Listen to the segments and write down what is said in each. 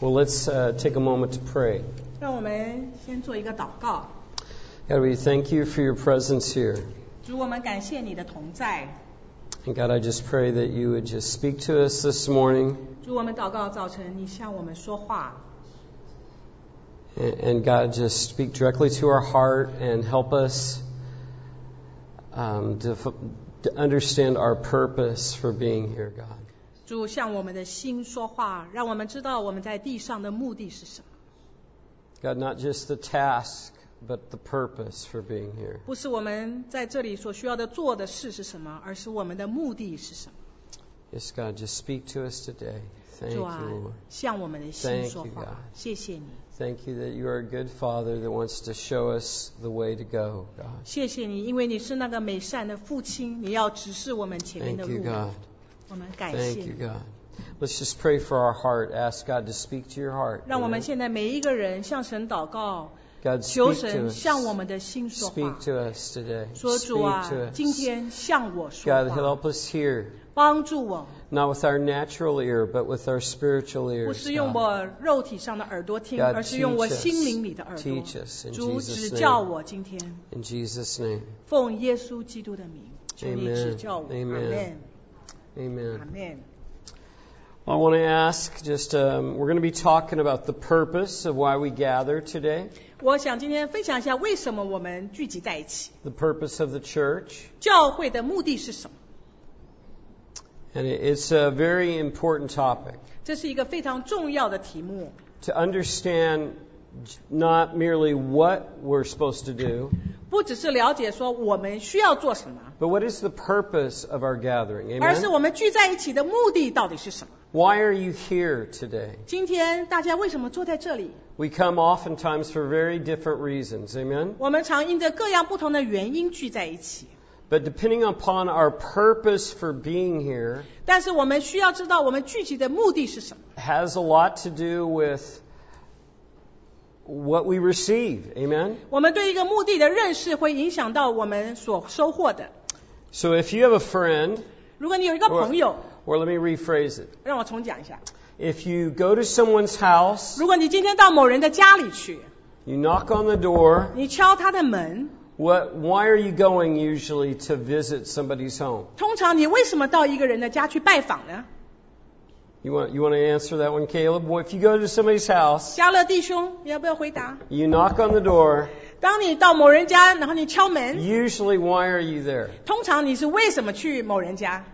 Well, let's take a moment to pray. 让我们先做一个祷告。 God, we thank you for your presence here. 主，我们感谢你的同在。 And God, I just pray that you would just speak to us this morning. 主，我们祷告早晨你向我们说话。 And God, just speak directly to our heart and help us to understand our purpose for being here, God. 主，向我们的心说话，让我们知道我们在地上的目的是什么。 God, not just the task, but the purpose for being here. 不是我们在这里所需要的做的事是什么，而是我们的目的是什么。 Yes, God, just speak to us today. Thank 主 you, 啊， Lord. 向我们的心 Thank 说 you, 话 God.， 谢谢你， Thank you that you are a good Father that wants to show us the way to go, God. 谢谢你，因为你是那个美善的父亲，你要指示我们前面的 Thank you, 路。 God. 我们感谢 Thank 你 you, God. Let's just pray for our heart. Ask God to speak to your heart. 让我们 Amen. 现在每一个人向神祷告， God, 求 speak to 神 us. 向我们的心说话 Speak，to us today. 说主 Speak 啊 to，us. 今天向我说 God, 话， help us hear, 帮助我， not with our natural ear, but with our spiritual 不 ears. 是用 God. 我肉体上的耳朵听， God, 而是用我 teach us. 心灵里的耳朵。 Teach us in 主 Jesus' 指教 name. 我今天， In Jesus' name. 奉耶稣基督的名，求你 Amen. 指教我。 Amen. 阿 Amen. 门。 I want to ask, we're going to be talking about the purpose of why we gather today, 我想今天分享一下为什么我们聚集在一起， the purpose of the church. 教会的目的是什么？ And it's a very important topic 这是一个非常重要的题目。 to understand not merely what we're supposed to do, 不只是了解说我们需要做什么， but what is the purpose of our gathering. 而是 Amen? 我们聚在一起的目的到底是什么？ Why are you here today? 今天大家为什么坐在这里？ We come oftentimes for very different reasons. Amen? 我们常因着各样不同的原因聚在一起， But depending upon our purpose for being here 但是我们需要知道我们聚集的目的是什么。 has a lot to do with what we receive. Amen? 我们对一个目的的认识会影响到我们所收获的。 So if you have a friend, 如果你有一个朋友， or let me rephrase it. 让我重讲一下， If you go to someone's house, 如果你今天到某人的家里去， you knock on the door, 你敲他的门， why are you going usually to visit somebody's home? 通常你为什么到一个人的家去拜访呢？ You want to answer that one, Caleb? Well, if you go to somebody's house, 嘉乐弟兄，你要不要回答？ you knock on the door, 当你到某人家，然后你敲门， usually why are you there? 通常你是为什么去某人家？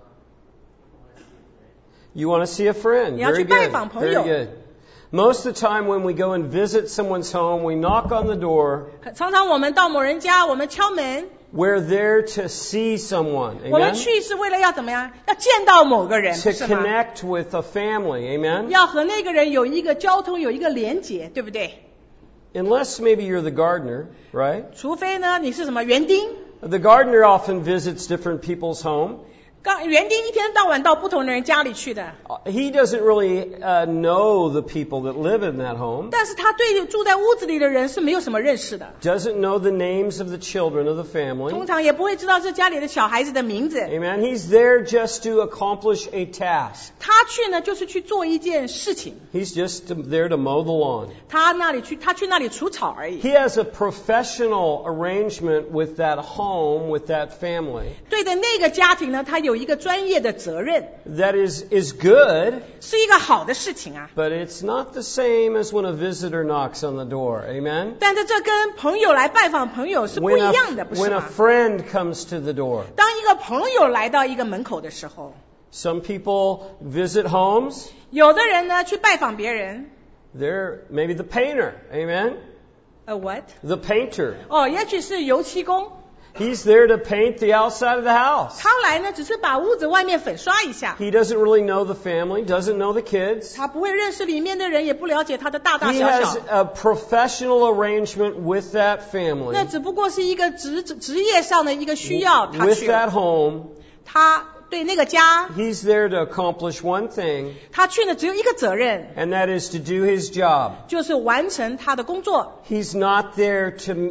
You want to see a friend. 你要去 Very 拜 good. 访朋 Very 友。 good. Most of the time when we go and visit someone's home, we knock on the door. 常常我们到某人家，我们敲门， We're there to see someone. 我们 Amen? 去是为了要怎么样？要见到某个人， To 不是吗？ connect with a family. Amen? 要和那个人有一个交通，有一个连结，对不对？ Unless maybe you're the gardener, right? 除非呢，你是什么园丁？ The gardener often visits different people's home. 园丁一天到晚到不同的人家里去的， He doesn't really know the people that live in that home. 但是他对住在屋子里的人是没有什么认识的， Doesn't know the names of the children of the family. 通常也不会知道这家里的小孩子的名字。 Amen. He's there just to accomplish a task. 他去呢，就是去做一件事情， He's just there to mow the lawn. 他去那里除草而已。 He has a professional arrangement with that home, with that family. 对的那个家庭呢，他有一个专业的责任， That is good, 是一个好的事情啊。 but it's not the same as when a visitor knocks on the door. Amen. 但是这跟朋友来拜访朋友是不 When 一样的，不是 a 吗？ friend comes to the door. 当一个朋友来到一个门口的时候， Some people visit homes. 有的人呢去拜访别人 They're maybe the painter. Amen. ，what？ The painter. 哦，也许是油漆工， He's there to paint the outside of the house. 他来呢只是把屋子外面粉刷一下， He doesn't really know the family, doesn't know the kids. 他不会认识里面的人，也不了解他的大大 He 小 has 小。 a professional arrangement with that 那 family, 只不过是一个职业上的一个需要，他 with 去了 that home. 他对那个家， He's there to accomplish one thing, 他去呢只有一个责任， and that is to do his job. 就是完成他的工作。 He's not there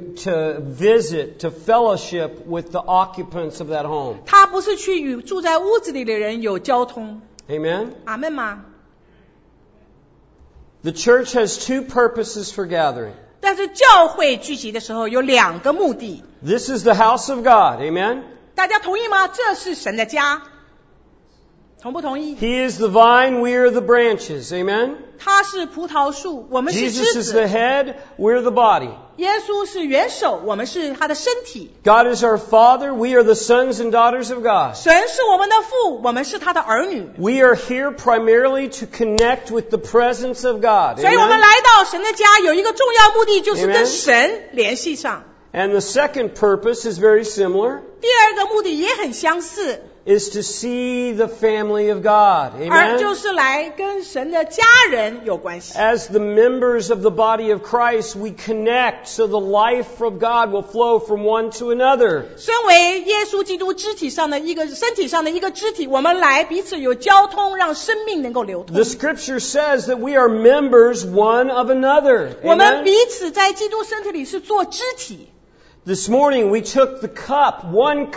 to visit, to fellowship with the occupants of that home. 他不是去与住在屋子里的人有交通。 Amen? 阿门吗？ The church has two purposes for gathering. 但是教会聚集的时候有2个目的。 This is the house of God. Amen? 大家同意吗？这是神的家。同不同意？ He is the vine, we are the branches. Amen? 他是葡萄树，我们是 Jesus 枝 is the 子。 head, we're the body. 耶稣是元首，我们是他的身体。 God is our Father, we are the sons and daughters of God. 神是我们的父，我们是他的儿女。 We are here primarily to connect with the presence of God. 所以我们 Amen? 来到神的家有一个重要目的，就是 Amen. 跟神联系上。 And the second purpose is very similar, 第二个目的也很相似， is to see the family of God. 而就 Amen? 是来跟神的家人有关系。 As the members of the body of Christ, we connect so the life of God will flow from one to another. 身为耶稣基督肢体上的一个身体上的一个肢体，我们来彼此有交通，让生命能够流通 The。scripture says that we are members one of another. 我们 Amen? 彼此在基督身体里是做肢体。 This morning we took the cup, one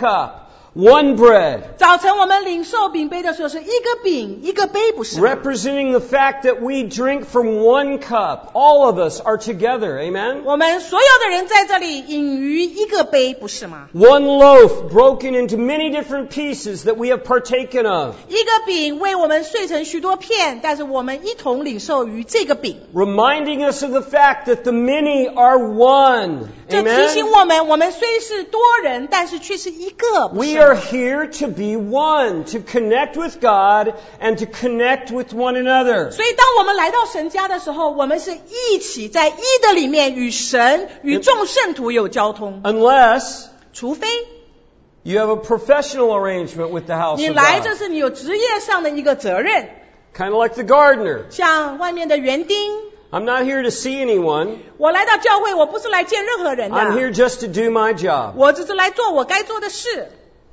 bread, 早晨我们领受饼杯的时候，是一个饼一个杯，不是吗？ representing the fact that we drink from one cup. All of us are together. Amen? 我们所有的人在这里饮于一个杯，不是吗？ One loaf broken into many different pieces that we have partaken of, 一个饼为我们碎成许多片，但是我们一同领受于这个饼。 reminding us of the fact that the many are one. 这提醒 Amen? 我们，我们虽是多人，但是却是一个。不是 We are here to be one, to connect with God and to connect with one another. 所以当我们来到神家的时候，我们是一起在一的里面与神与众圣徒有交通。 Unless 除非 you have a professional arrangement with the house 你 of 来 God. 这是你有职业上的一个责任， Kind of like the gardener. 像外面的园丁。 I'm not here to see anyone. 我来到教会，我不是来见任何人 I'm 的， here just to do my job. 我只是来做我该做的事。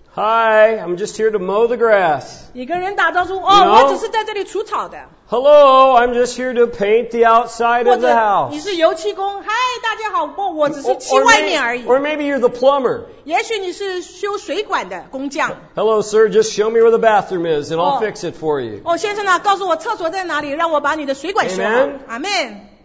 Hi, I'm just here to mow the grass. 你跟人打招呼， know? 我只是在这里除草的， Hello, I'm just here to paint the outside 或 of the 者 house. 你是油漆工，嗨，大家好，我只是 Or, 漆外面而已。 maybe you're the plumber. 也许你是修水管的工匠。 Hello, sir, just show me where the bathroom is and I'll Oh. fix it for you. 哦，先生啊，告诉我厕所在哪里，让我把你的水管修好 Amen.。 阿门。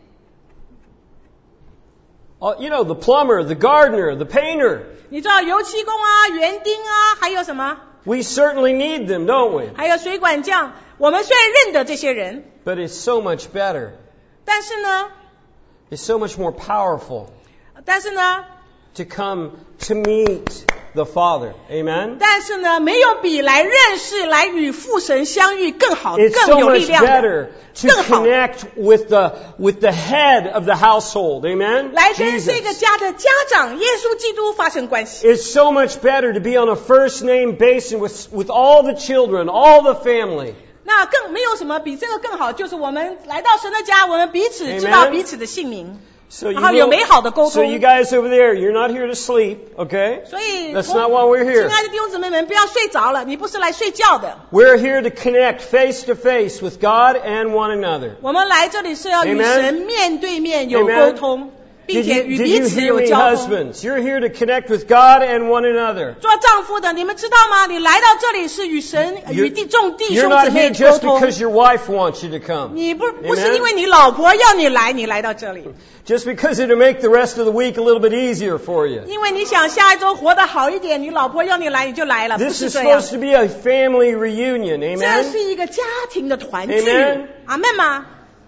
Oh, you know, the plumber, the gardener, the painter. 你知道油漆工啊、园丁啊，还有什么？ We certainly need them, don't we? 还有水管匠。我们虽然认得这些人， But it's so much better. 但是呢， It's so much more powerful to come to meet the Father. Amen? 但是呢，没有比来认识、来与父神相遇更好、 It's 更 so 有力 much 量的。 better to 更好。 connect with the head of the household. Amen? 来跟这个 Jesus. 家的家长耶稣基督发生关系。 It's so much better to be on a first name basis with all the children, all the family. 那更没有什么比这个更好，就是我们来到神的家，我们彼此 Amen. 知道彼此的姓名。 So you, 然后有美好的沟通。 so you guys over there, you're not here to sleep, okay? 所以 That's not why we're here. 亲爱的弟兄姊妹们，不要睡着了，你不是来睡觉的。 We're here to connect face to face with God and one another. 我们来这里是要与 Amen. 神面对面有 Amen. 沟通，并 Did 且 you, 与 did 彼 you 此 hear 有 me, 交通。 husbands? You're here to connect with God and one another. 做丈夫的，你们知道吗？你来到这里是与神、与众弟 You're 兄 not 姊 here 妹沟 just 通。 because your wife wants you to come. 你不 Amen. 是因为你老婆要你来，你来到这里， Just because it'll make the rest of the week a little bit easier for you. 因为你想下一周活得好一点，你老婆要你来，你就来了，不 This 是 is 这样。 supposed to be a family reunion. 这 Amen? 是一个家庭的团聚 Amen.， 阿门吗？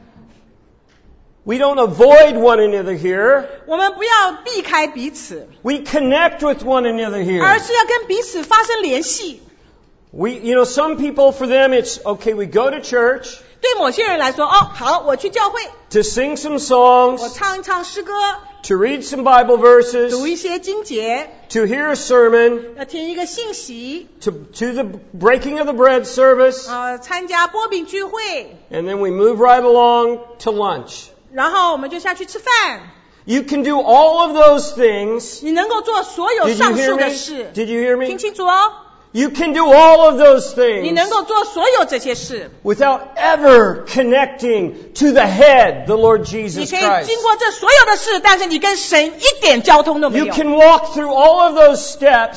We don't avoid one another here. 我们不要避开彼此， We connect with one another 而 here. 是要跟彼此发生联系。 Some people, for them, it's, okay, we go to church 对某些人来说，哦，好，我去教会， to sing some 我 songs, 唱一唱诗歌， to read some Bible verses, 读一些经节， to hear a sermon, 要听一个信息， to the breaking of the bread service, 参加波饼聚会， and then we move right along to lunch. 然后我们就下去吃饭。 You can do all of those things. 你能够做所有 Did you 上 hear 述的 me? 事， Did you hear 听 me? 清楚哦。 You can do all of those 你 things 能够做所有这些事， without ever connecting to the head, the Lord 你 Jesus 可以 Christ. 经过这所有的事，但是你跟神一点交通都没 You 有。 can walk through all of those steps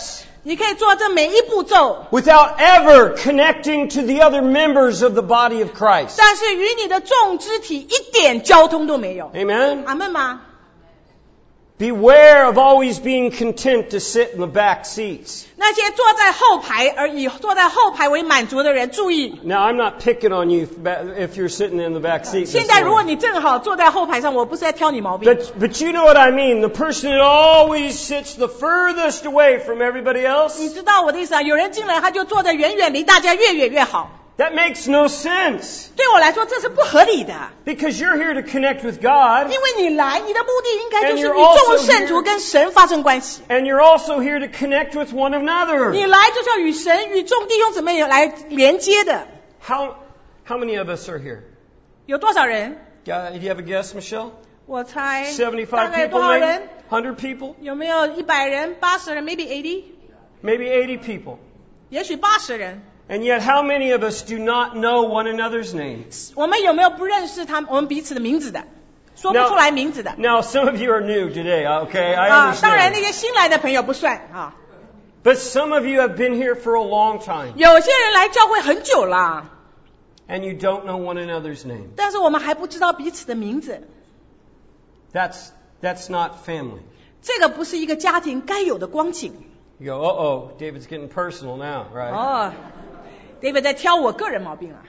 你可以做这每一步骤 without ever connecting to the other members of the body of Christ. 但是与你的众肢体一点交通都没有。 Amen? 阿们吗？ Beware of always being content to sit in the back seats. 那些坐在后排而以坐在后排为满足的人，注意。 Now, I'm not picking on you if you're sitting in the back seat. 现在如果你正好坐在後排上，我不是在挑你毛病。 But you know what I mean. The person that always sits the furthest away from everybody else. 你知道我的意思啊？有人进来他就坐得远远离大家越远越好。 That makes no sense. 对我来说这是不合理的。 Because you're here to connect with God. 因为你来，你的目的应该就是与众圣徒跟神发生关系。 And you're also here to connect with one another. 你来就是要与神、与众弟兄姊妹来连接的。 How many of us are here? 有多少人？ Do you have a guess, Michelle? 我猜 75 大概 people, 多少 maybe? 人？ 100 people? 有没有100人、80人 ？Maybe 80？ Maybe 80 people. 也许80人。 And yet, how many of us do not know one another's names? 我们有没有不认识我们彼此的名字的？说不出来名字的。 Now, some of you are new today, okay? I 当然 understand. 那些新来的朋友不算啊。 But some of you have been here for a long time. 有些人来教会很久了， And you don't know one another's name. 但是我们还不知道彼此的名字。 That's not family. 这个不是一个家庭该有的光景。 You go, uh-oh, David's getting personal now, right? 哦 ，David 在挑我个人毛病啊。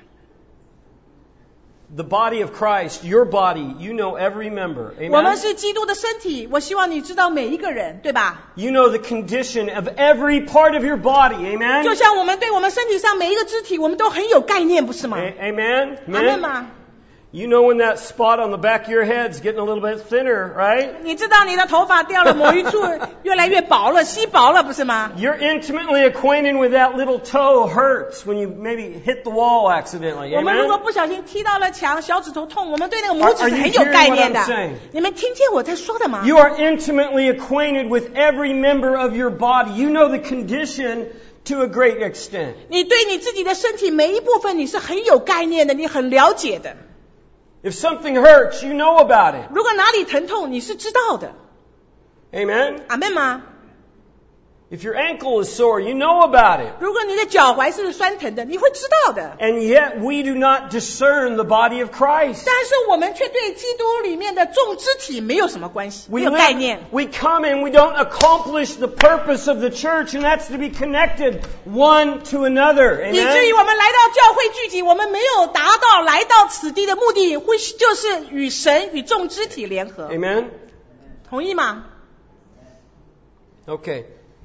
The body of Christ, your body, you know every member. 我们 Amen? 是基督的身体，我希望你知道每一个人，对吧？ You know the condition of every part of your body. Amen? 就像我们对我们身体上每一个肢体，我们都很有概念，不是吗？ Amen? 阿门吗？ You know when that spot on the back of your head is getting a little bit thinner, right? 你知道你的头发掉了某一处越来越薄了，稀薄了，不是吗？ You're intimately acquainted with that little toe hurts when you maybe hit the wall accidentally. 我们如果 Amen? 不小心踢到了墙，小指头痛，我们对那个拇指是很有概念的 Are you hearing what I'm saying?。 你们听见我在说的吗？ You are intimately acquainted with every member of your body. You know the condition to a great extent. 你对你自己的身体每一部分你是很有概念的，你很了解的。 If something hurts, you know about it. 如果哪里疼痛，你是知道的。 Amen? 阿门吗？ If your ankle is sore, you know about it. 如果你的脚踝是酸疼的，你会知道的。 And yet we do not discern the body of Christ. 但是我们却对基督里面的众肢体没有什么关系，没有概念。 We come and we don't accomplish the purpose of the church, and that's to be connected one to another. 以至于 Amen? 我们来到教会聚集，我们没有达到来到此地的目的，就是与神与众肢体联合。 Amen? 同意吗？ Okay.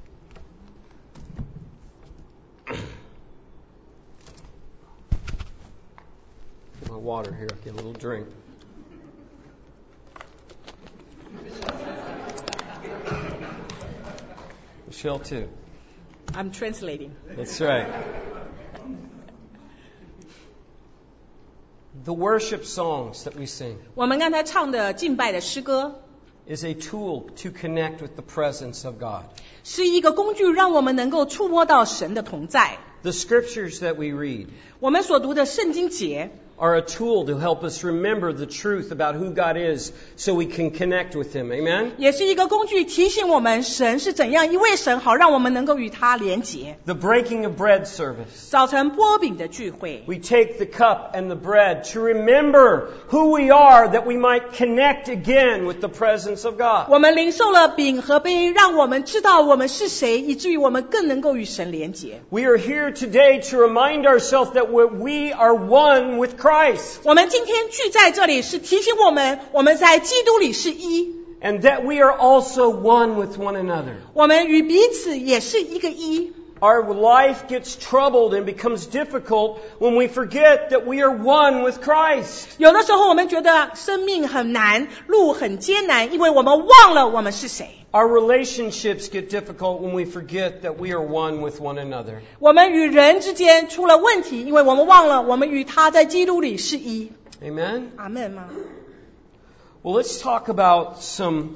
Get my water here. I'll get a little drink. Michelle too. I'm translating. That's right. The worship songs that we sing 我们刚才唱的敬拜的诗歌 is a tool to connect with the presence of God. 是一个工具，让我们能够触摸到神的同在。 The scriptures that we read 我们所读的圣经节 are a tool to help us remember the truth about who God is so we can connect with Him. Amen? 也是一个工具，提醒我们神是怎样一位神，好让我们能够与他连结。 The breaking of bread service. 早晨擘饼的聚会， We take the cup and the bread to remember who we are that we might connect again with the presence of God. 我们领受了饼和杯，让我们知道我们是谁，以至于我们更能够与神连结。 We are here today to remind ourselves that we are one with Christ. 我们今天聚在这里，是提醒我们，我们在基督里是一， And that we are also one with one another. 我们与彼此也是一个一。 Our life gets troubled and becomes difficult when we forget that we are one with Christ. 有的时候我们觉得生命很难，路很艰难，因为我们忘了我们是谁。 Our relationships get difficult when we forget that we are one with one another. 我们与人之间出了问题，因为我们忘了我们与他在基督里是一。 Amen? 阿们吗？ Well, let's talk about some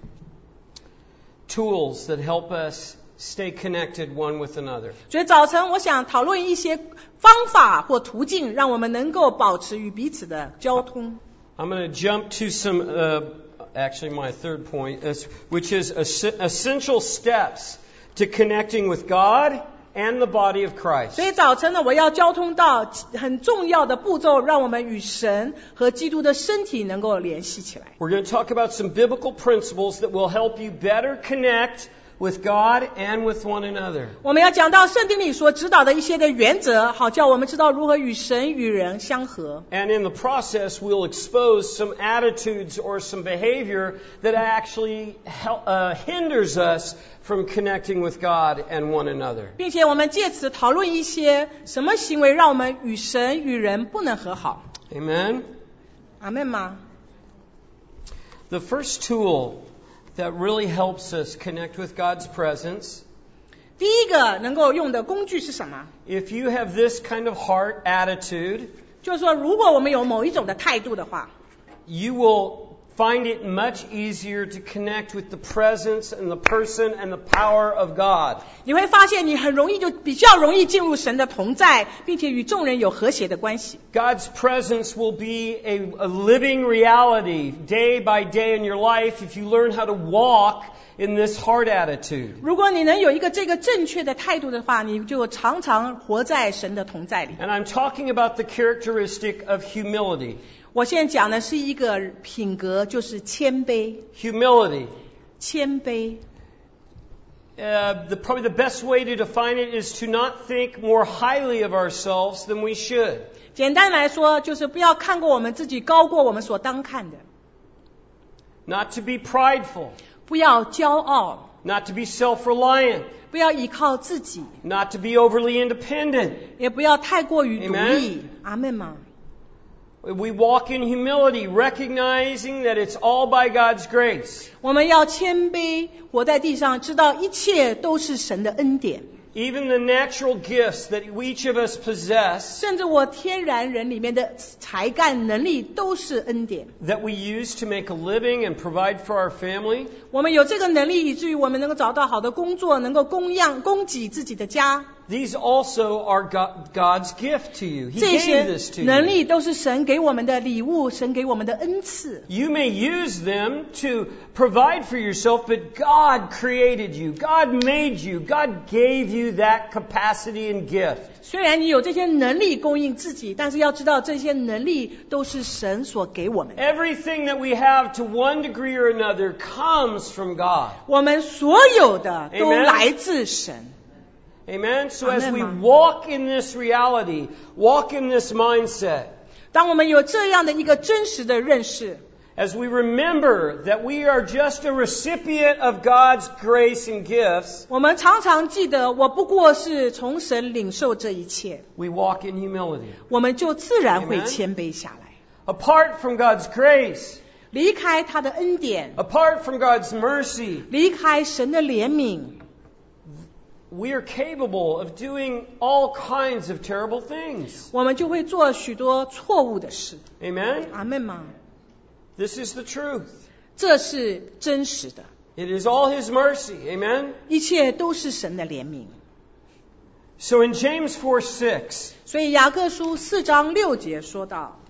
tools that help us stay connected one with another. 所以早晨我想讨论一些方法或途径，让我们能够保持与彼此的交通。 I'm going to jump to some, actually my third point, which is essential steps to connecting with God and the body of Christ. 所以早晨呢，我要交通到很重要的步骤，让我们与神和基督的身体能够联系起来。 We're going to talk about some biblical principles that will help you better connect with God and with one another. 我们要讲到圣经里所指导的一些的原则，好叫我们知道如何与神与人相合。 And in the process, we'll expose some attitudes or some behavior that actually hinders us from connecting with God and one another. 并且我们借此讨论一些什么行为让我们与神与人不能和好。 Amen? 阿们吗？ The first tool that really helps us connect with God's presence, 第一个能够用的工具是什么？ if you have this kind of heart attitude, 就是说，如果我们有某一种的态度的话， you will find it much easier to connect with the presence and the person and the power of God. 你会发现你比较容易进入神的同在，并且与众人有和谐的关系。 God's presence will be a living reality day by day in your life if you learn how to walk in this heart attitude. 如果你能有一个这个正确的态度的话，你就常常活在神的同在里。 And I'm talking about the characteristic of humility. 我现在讲的是一个品格，就是谦卑。 Humility. 谦卑。 Probably the best way to define it is to not think more highly of ourselves than we should. 简单来说，就是不要看过我们自己高过我们所当看的。 Not to be prideful. 不要骄傲。 Not to be self-reliant. 不要依靠自己。 Not to be overly independent. 也不要太过于独立。阿们吗？ We walk in humility, recognizing that it's all by God's grace. 我们要谦卑，活在地上，知道一切都是神的恩典。 Even the natural gifts that each of us possess, 甚至我天然人里面的才干能力都是恩典。 that we use to make a living and provide for our family, 我们有这个能力，以至于我们能够找到好的工作，能够供给自己的家。 these also are God's gift to you. He 这 gave this 些 to 能 you. 力都是神给我们的礼物，神给我们的恩赐。 You may use them to provide for yourself, but God created you. God made you. God gave you that capacity and gift. 虽然你有这些能力供应自己，但是要知道这些能力都是神所给我们的。 Everything that we have to one degree or another comes from God. 我们所有的都 Amen. 来自神。 Amen? So as we Amen. walk in this reality, walk in this mindset, 当我们有这样的一个真实的认识， as we remember that we are just a recipient of God's grace and gifts, 我们常常记得我不过是从神领受这一切， we walk in humility. 我们就自然会 Amen. 谦卑下来。 Apart from God's grace, 离开他的恩典， apart from God's mercy, 离开神的怜悯， we are capable of doing all kinds of terrible things. 我们就会做许多错误的事。 Amen? 阿们吗？ This is the truth. 这是真实的， It is all His mercy. Amen? 一切都是神的怜悯。 So in James 4:6, 所以雅各书4章6节说到，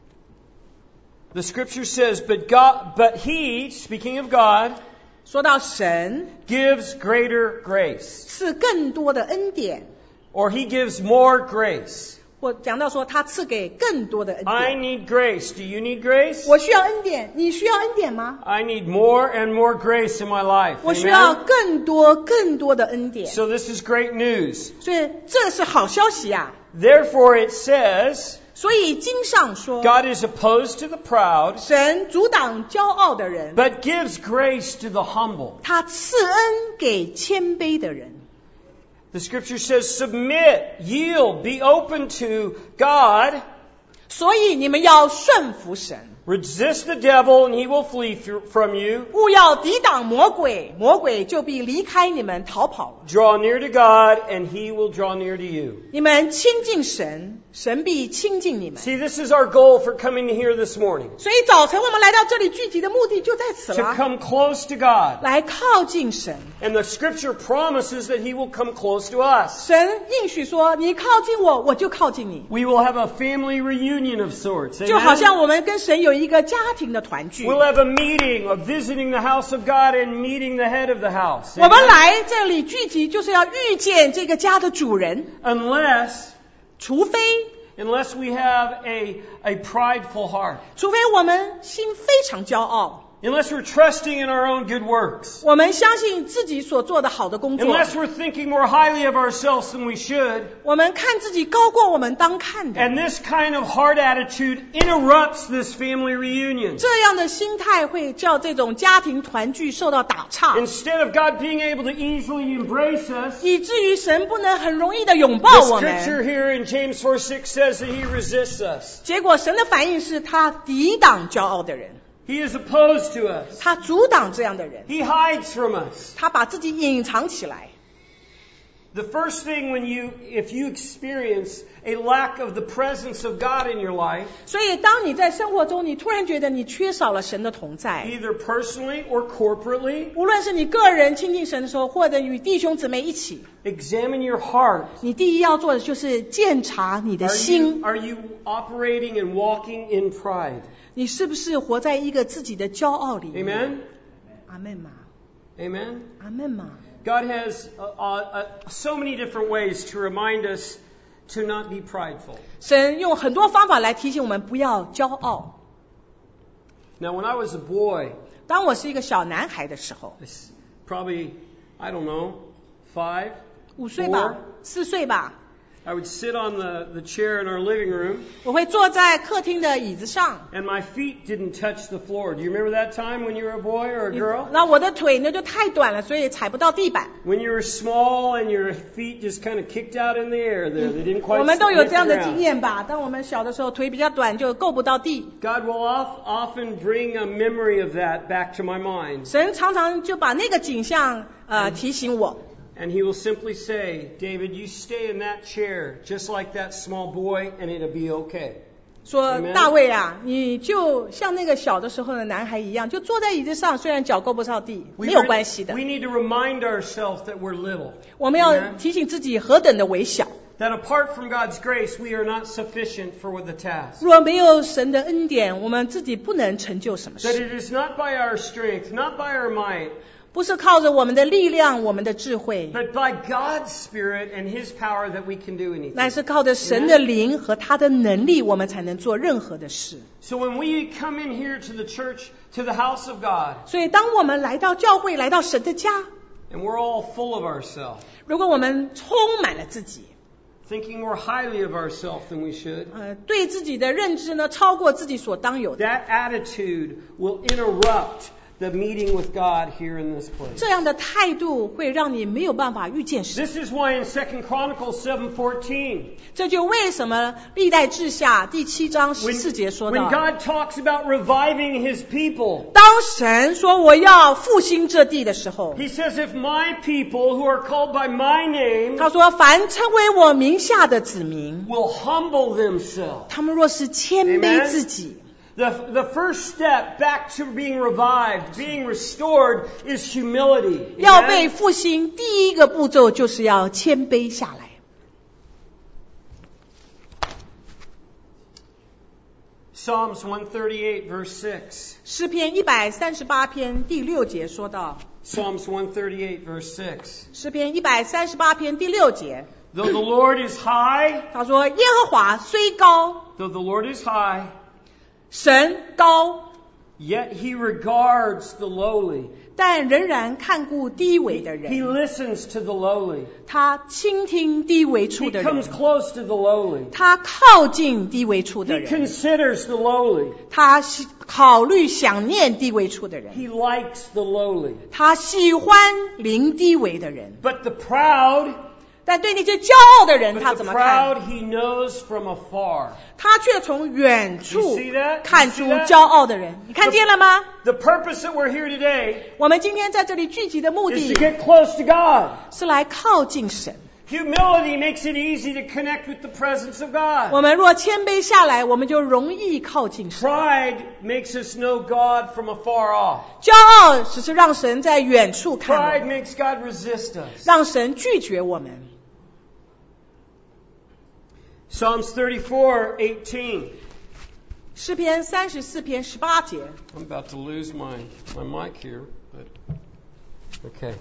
the scripture says, but He, speaking of God, 说到神 gives greater grace. 赐更多的恩典， Or He gives more grace. 或讲到说他赐给更多的恩 I 典。 need grace. Do you need grace? 我需要恩典，你需要恩典吗？ I need more and more grace in my life. 我需要 Amen? 更多的恩典。 So this is great news. 所以这是好消息啊！ Therefore it says, 所以经上说， God is opposed to the proud, 神阻挡骄傲的人， but gives grace to the humble. 他赐恩给谦卑的人。 The scripture says, submit, yield, be open to God, 所以你们要顺服神， resist the devil and he will flee from you. 勿要抵挡魔鬼，魔鬼就必离开你们逃跑了。 Draw near to God and he will draw near to you. 你们亲近神，神必亲近你们。 See, this is our goal for coming here this morning. 所以早晨我们来到这里聚集的目的就在此 To 了， come close to God. 来靠近神。 And the scripture promises that he will come close to us. 神应许说，你靠近我，我就靠近你。 We will have a family reunion of sorts. 就好 Amen? 像我们跟神有一一个家庭的团聚。 We'll have a meeting of visiting the house of God and meeting the head of the house. 我们来这里聚集，就是要遇见这个家的主人， 除非 Unless we have a prideful heart. 我们心非常骄傲， Unless we're trusting in our own good works. 我们相信自己所做的好的工作， Unless we're thinking more highly of ourselves than we should. 我们看自己高过我们当看的， And this kind of heart attitude interrupts this family reunion. 这样的心态会叫这种家庭团聚受到打岔， Instead of God being able to easily embrace us, 以至于神不能很容易的拥抱 the 我 scripture 们。 here in James 4:6 says that He resists us. 结果神的反应是他抵挡骄傲的人， He is opposed to us. 他阻挡这样的人， He hides from us. 他把自己隐藏起来。 The first thing if you experience a lack of the presence of God in your life, 所以当你在生活中你突然觉得你缺少了神的同在， either personally or corporately, 无论是你个人亲近神的时候，或者与弟兄姊妹一起， examine your heart. 你第一要做的就是检查你的心， Are you operating and walking in pride? 你是不是活在一个自己的骄傲里面？ Amen? 阿们吗？ Amen? 阿们吗？ God has so many different ways to remind us to not be prideful. 神用很多方法来提醒我们不要骄傲。 Now, when I was a boy, 当我是一个小男孩的时候， probably, I don't know, 5, 5岁吧，4岁吧， I would sit on the chair in our living room, 我会坐在客厅的椅子上， and my feet didn't touch the floor. Do you remember that time when you were a boy or a girl? 那我的腿呢就太短了，所以踩不到地板。 When you were small and your feet just kind of kicked out in the air there, they didn't 我 quite 们都有 hit 这样 the 的经 ground. 验吧？当我们小的时候，腿比较短，就够不到地。 God will often bring a memory of that back to my mind. 神常常就把那个景象提醒我。 And He will simply say, David, you stay in that chair just like that small boy and it'll be okay. 说 Amen. 大卫啊，你就像那个小的时候的男孩一样，就坐在椅子上，虽然脚够不到地，没有关系的 We。need to remind ourselves that we're little. 我们要 Amen. 提醒自己何等的微小。 That apart from God's grace, we are not sufficient for the task. 若没有神的恩典，我们自己不能成就什么 That 事。 it is not by our strength, not by our might, 不是靠着我们的力量、我们的智慧， but by God's Spirit and His power that we can do 乃 anything. 是靠着神的灵和他的能力，我们才能做任何的事。 So when we come in here to the church, to the house of God, 所以，当我们来到教会、来到神的家， and we're all full of ourselves, 如果我们充满了自己， thinking more highly of ourselves than we should, 对自己的认知呢超过自己所当有的， that attitude will interrupt the meeting with God here in this place. 这样的态度会让你没有办法遇见神。 This is why in 2 Chronicles 7:14, 这就为什么历代志下第7章 when, 14节说 when 到， God talks about reviving His people, 当神说我要复兴这地的时候， He says, if my people who are called by my name 他说凡称为我名下的子民， will humble themselves. 他们若是谦卑自己， The first step back to being revived, being restored, is humility. 要 Amen? 被复兴，第一个步骤就是要谦卑下来。 Psalms 138 verse 6. 诗篇138篇第6节说到， Psalms 138 verse 6. 诗篇138篇第6节， Though the Lord is high, 他说耶和华虽高， though the Lord is high, 神高， yet He regards the lowly. 但仍然看顾低微的 He 人， listens to the lowly. 他倾听低微处 He 的人， comes close to the lowly. 他靠近低微处的 He 人， considers the lowly. 他考虑想念低微处的人， He likes the lowly. 他喜欢临低微的人。 But the proud, 但对那些骄傲的人，他 but 怎 the 么看？ proud He knows from afar. 他却从远 You 处 see that? 看出 You see that? 骄傲的人。你看见了吗？ The purpose that we're here today 我们今天在这里聚集的目 is 的 to get close to God. 是来靠近神。 Humility makes it easy to connect with the presence of 我 God. 们若谦卑下来，我们就容易靠近神。 Pride makes us know God from afar off. 骄傲只是让神在远处看我 Pride 们， makes God resist us. 让神拒绝我们。 Psalms 34:18. 诗篇34篇18节。 I'm about to lose my mic here, but okay.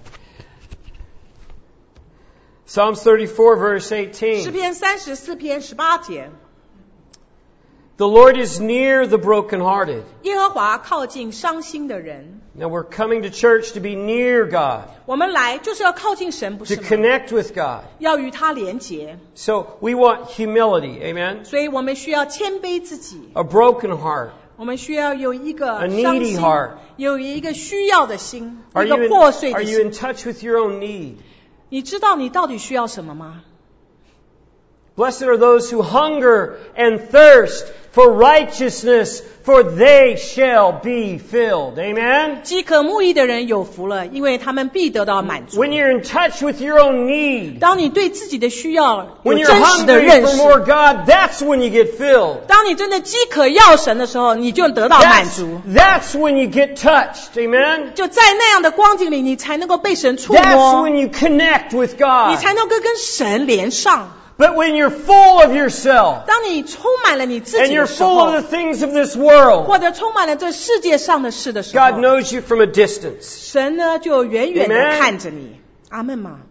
Psalms 34 verse 诗 18. 篇34篇18节。 The Lord is near the brokenhearted. 耶和华靠近伤心的人。 Now we're coming to church to be near God, 我们来就是要靠近神，不 to 是吗？ connect with God. 要与他连结， So we want humility, amen? 所以我们需要谦卑自己， A broken heart. 我们需要有一个 A 伤 needy 心 heart. 有一个需要的心， Are 一 you 个破碎的 are you 心。 in touch with your own need? 你知道你到底需要什么吗？ Blessed are those who hunger and thirst for righteousness, for they shall be filled. Amen? 饥渴慕义的人有福了，因为他们必得到满足。 When you're in touch with your own need, 当你对自己的需要有 when you're 真实的 hungry 认 for 识， more God, that's when you get filled. 当你真的饥渴要神的时候，你就得到满足。 That's when you get touched. Amen? 就在那样的光景里，你才能够被神触 That's 摸， when you connect with 你 God. 才能够跟神连上。 But when you're full of yourself 当你充满了你自 and 己 you're 的时 full 候 of，the things of this world, 或者充满了这世界上的事的时 God 候， knows you from a distance. 神呢就远远的 Amen 看着你。阿门吗？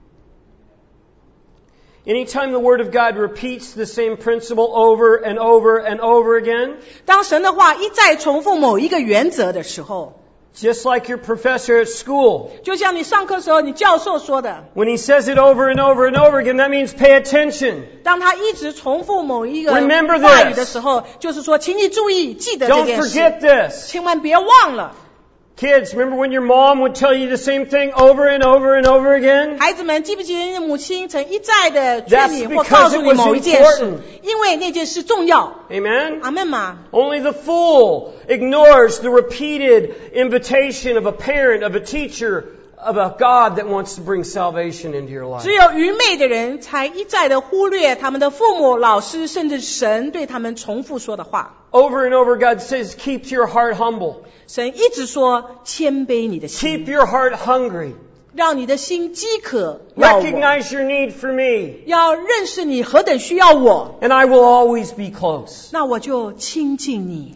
Anytime the Word of God repeats the same principle over and over and over again, 当神的话一再重复某一个原则的时候， just like your professor at school, 就像你上课时候你教授说的， when he says it over and over and over again, that means pay attention. 当他一直重复某一个 Remember 话语 this 的时候，就是说，请你注意，记得这 Don't 件事， forget this. 千万别忘了。 Kids, remember when your mom would tell you the same thing over and over and over again? 孩子们，记不记得你的母亲曾一再的 That's 劝你 because 或告诉你 it was 某一件事 important.， 因为那件事重要。 Amen? 阿门吗？ Only the fool ignores the repeated invitation of a parent, of a teacher, of a God that wants to bring salvation into your life. 只有愚昧的人才一再的忽略他们的父母、老师，甚至神对他们重复说的话。 Over and over, God says, keep your heart humble. 神一直说谦卑你的 Keep 心， your heart hungry. 让你的心饥渴要我， Recognize your need for me, 要认识你何等需要我， and I will always be close. 那我就亲近你。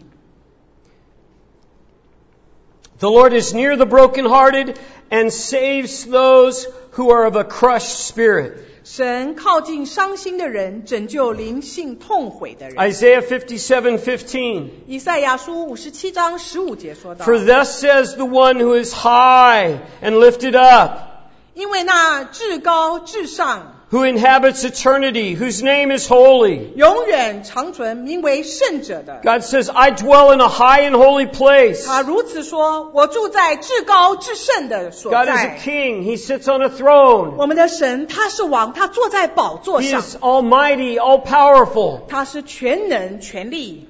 The Lord is near the brokenhearted and saves those who are of a crushed spirit. 神靠近伤心的人，拯救灵性痛悔的人。 Isaiah 57:15. 以赛亚书57章15节说道： For thus says the one who is high and lifted up, 因为那至高至上、 who inhabits eternity, whose name is holy. 永远长存、名为圣者的， God says, I dwell in a high and holy place. 他如此说：我住在至高至圣的所 God is a 在。 king. He sits on a throne. 我们的神他是王，他坐在宝座 He 上， is almighty, all powerful. 他是全能全力。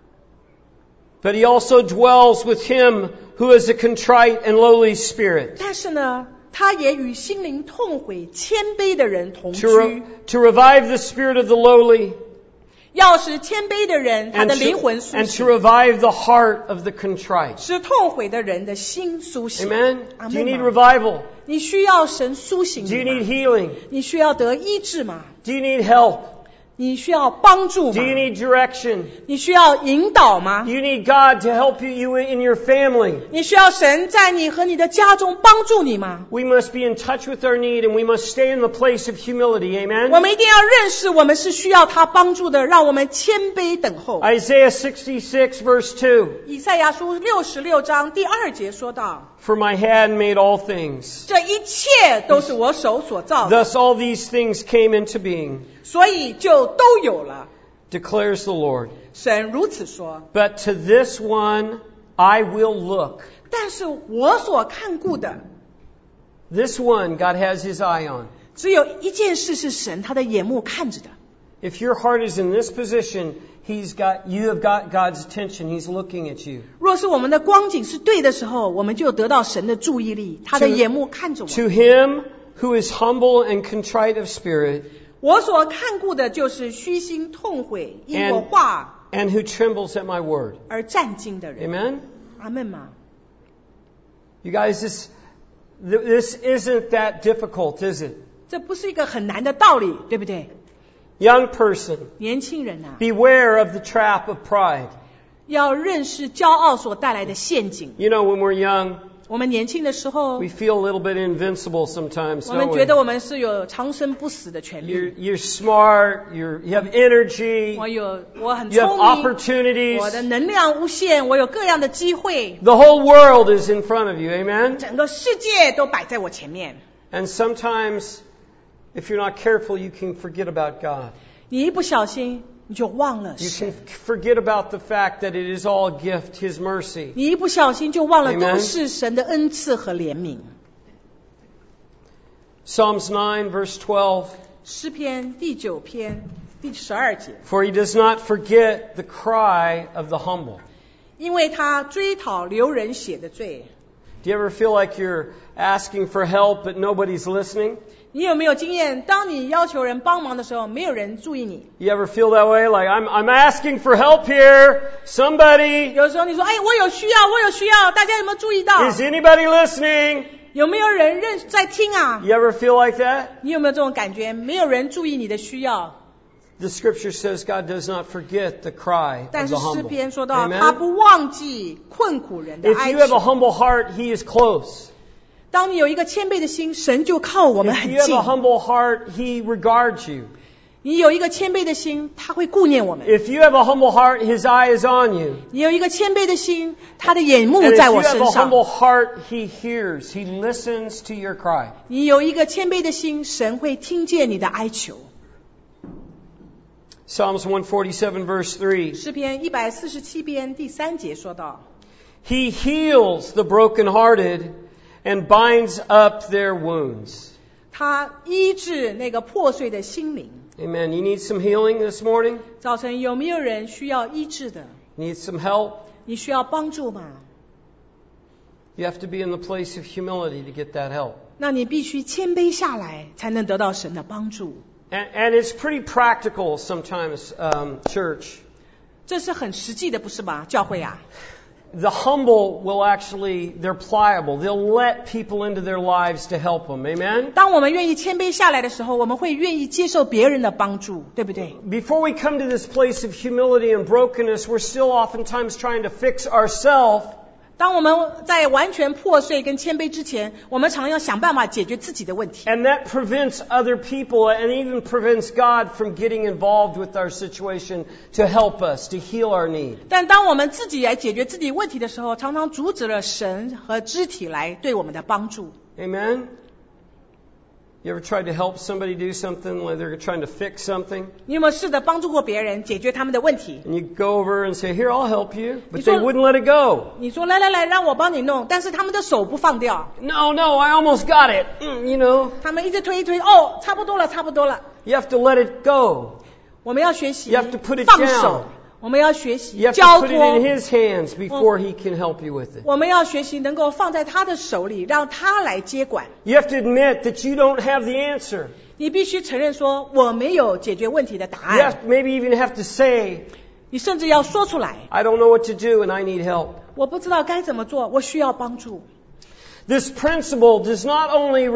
But he also dwells with him who is a contrite and lowly spirit. 但是呢，他也与心灵痛悔、谦卑的人同 To, 居， to revive the spirit of the lowly 要使谦卑的人他 and 的灵 to, 魂苏 and to 醒， revive the heart of the contrite. 使痛悔的人的心苏醒。 Amen? 阿 Do you 门 need 吗 revival? 你需要神苏醒 Do you 你 need 吗？ healing? 你需要得医治吗？ Do you need help? 你需要帮助 Do 吗？ you need direction? 你需要引导吗 Do？you need God to help you in your family? 你需要神在你和你的家中帮助你吗？ We must be in touch with our need and we must stay in the place of humility. 我 Amen? 们一定要认识我们是需要他帮助的，让我们谦卑等候。 Isaiah 66 verse 2. 以赛亚书66章第2节说道： For my hand made all things. 这一切都是我手所造的， Thus all these things came into being, 所以就都有了。 declares the Lord. 神如此说。 But to this one I will look. 但是我所看顾的， This one God has his eye on. 只有一件事是神他的眼目看着的。 If your heart is in this position, you have got God's attention. He's looking at you. 若是我们的光景是对的时候，我们就得到神的注意力，他的眼目看着我们。 To him who is humble and contrite of spirit, 我所看顾的就是虚心痛悔，因我话 and who trembles at my word. 而战惊的人。 Amen? 阿门吗？ You guys, this isn't that difficult, is it? 这不是一个很难的道理，对不对？ Young person, 年轻人啊， beware of the trap of pride. 要认识骄傲所带来的陷阱。 You know, when we're young, 我们年轻的时候， we feel a little bit invincible sometimes, 我们 don't 觉得 we? 我们是有长生不死的权利。 You're smart, you have energy, 我很 you have 聪明， opportunities. 我的能量无限，我有各样的机会， The whole world is in front of you, amen? 整个世界都摆在我前面。 And sometimes, if you're not careful, you can forget about God. 你一不小心，你就忘了 You 神 can forget about the fact that it is all a gift, His mercy. 你一不小心就忘了 Amen. 都是神的恩赐和怜悯。 Psalms 9, verse 12. 诗篇第9篇第12节， For He does not forget the cry of the humble. 因为他追讨流人血的罪。 Do you ever feel like you're asking for help but nobody's listening? 你有没有经验？当你要求人帮忙的时候，没有人注意你。 You ever feel that way? Like, I'm asking for help here. Somebody. 有时候你说：“哎，我有需要，我有需要。”大家有没有注意到？ Is anybody listening? 有没有人在听啊？ You ever feel like that? 你有没有这种感觉？没有人注意你的需要。 The scripture says God does not forget the cry 但 of 是 the 诗 humble. 篇说到， Amen? 他不忘记困苦人的 If 哀 you have a 求。 humble heart, He is close. 当你有一个谦卑的心，神就靠我们 If 很 you have 近 a。humble heart, He regards you. 你有一个谦卑的心，他会顾念我们。 If you have a humble heart, His eye is on you. 你有一个谦卑的心，他的眼目 And if 在 you 我 have 身 a 上。 humble heart, He hears. He listens to your cry. 你有一个谦卑的心，神会听见你的哀求。 Psalms 147 verse 3. 诗篇147篇第3节说到， He heals the brokenhearted and binds up their wounds. 他医治那个破碎的心灵。 Amen. You need some healing this morning? 早晨有没有人需要医治的？ Need some help? 你需要帮助吗？ You have to be in the place of humility to get that help. 那你必须谦卑下来，才能得到神的帮助。 And it's pretty practical sometimes, church. 这是很实际的，不是吗？教会啊， The humble will actually, they're pliable. They'll let people into their lives to help them. Amen? 当我们愿意谦卑下来的时候，我们会愿意接受别人的帮助，对不对？ Before we come to this place of humility and brokenness, we're still oftentimes trying to fix ourselves. 当我们在完全破碎跟谦卑之前，我们常要想办法解决自己的问题。 And that prevents other people and even prevents God from getting involved with our situation to help us, to heal our need. 但当我们自己来解决自己问题的时候，常常阻止了神和肢体来对我们的帮助。 Amen? You ever tried to help somebody do something, like they're trying to fix something? 你有没有试着帮助过别人解决他们的问题？ And you go over and say, here, I'll help you. But You they don't- wouldn't let it go. 你说来来来，让我帮你弄，但是他们的手不放掉， No, I almost got it. You know, 他们一直推一推，哦，差不多了，差不多了。 you have to let it go. 我们要学习 You have to put it 放 down. 手，我们要学习 You have 交 to put it 托 in，His hands before He can help you with it. 我们要学习能够放在他的手里，让他来接管。 You have to admit that you don't have the answer. 你必须承认说，我没有解决问题的答 You 案。 have, maybe even have to say, 你甚至要说出来， I don't know what to do and I need help. 我不知道该怎么做，我需要帮助。 This principle does not only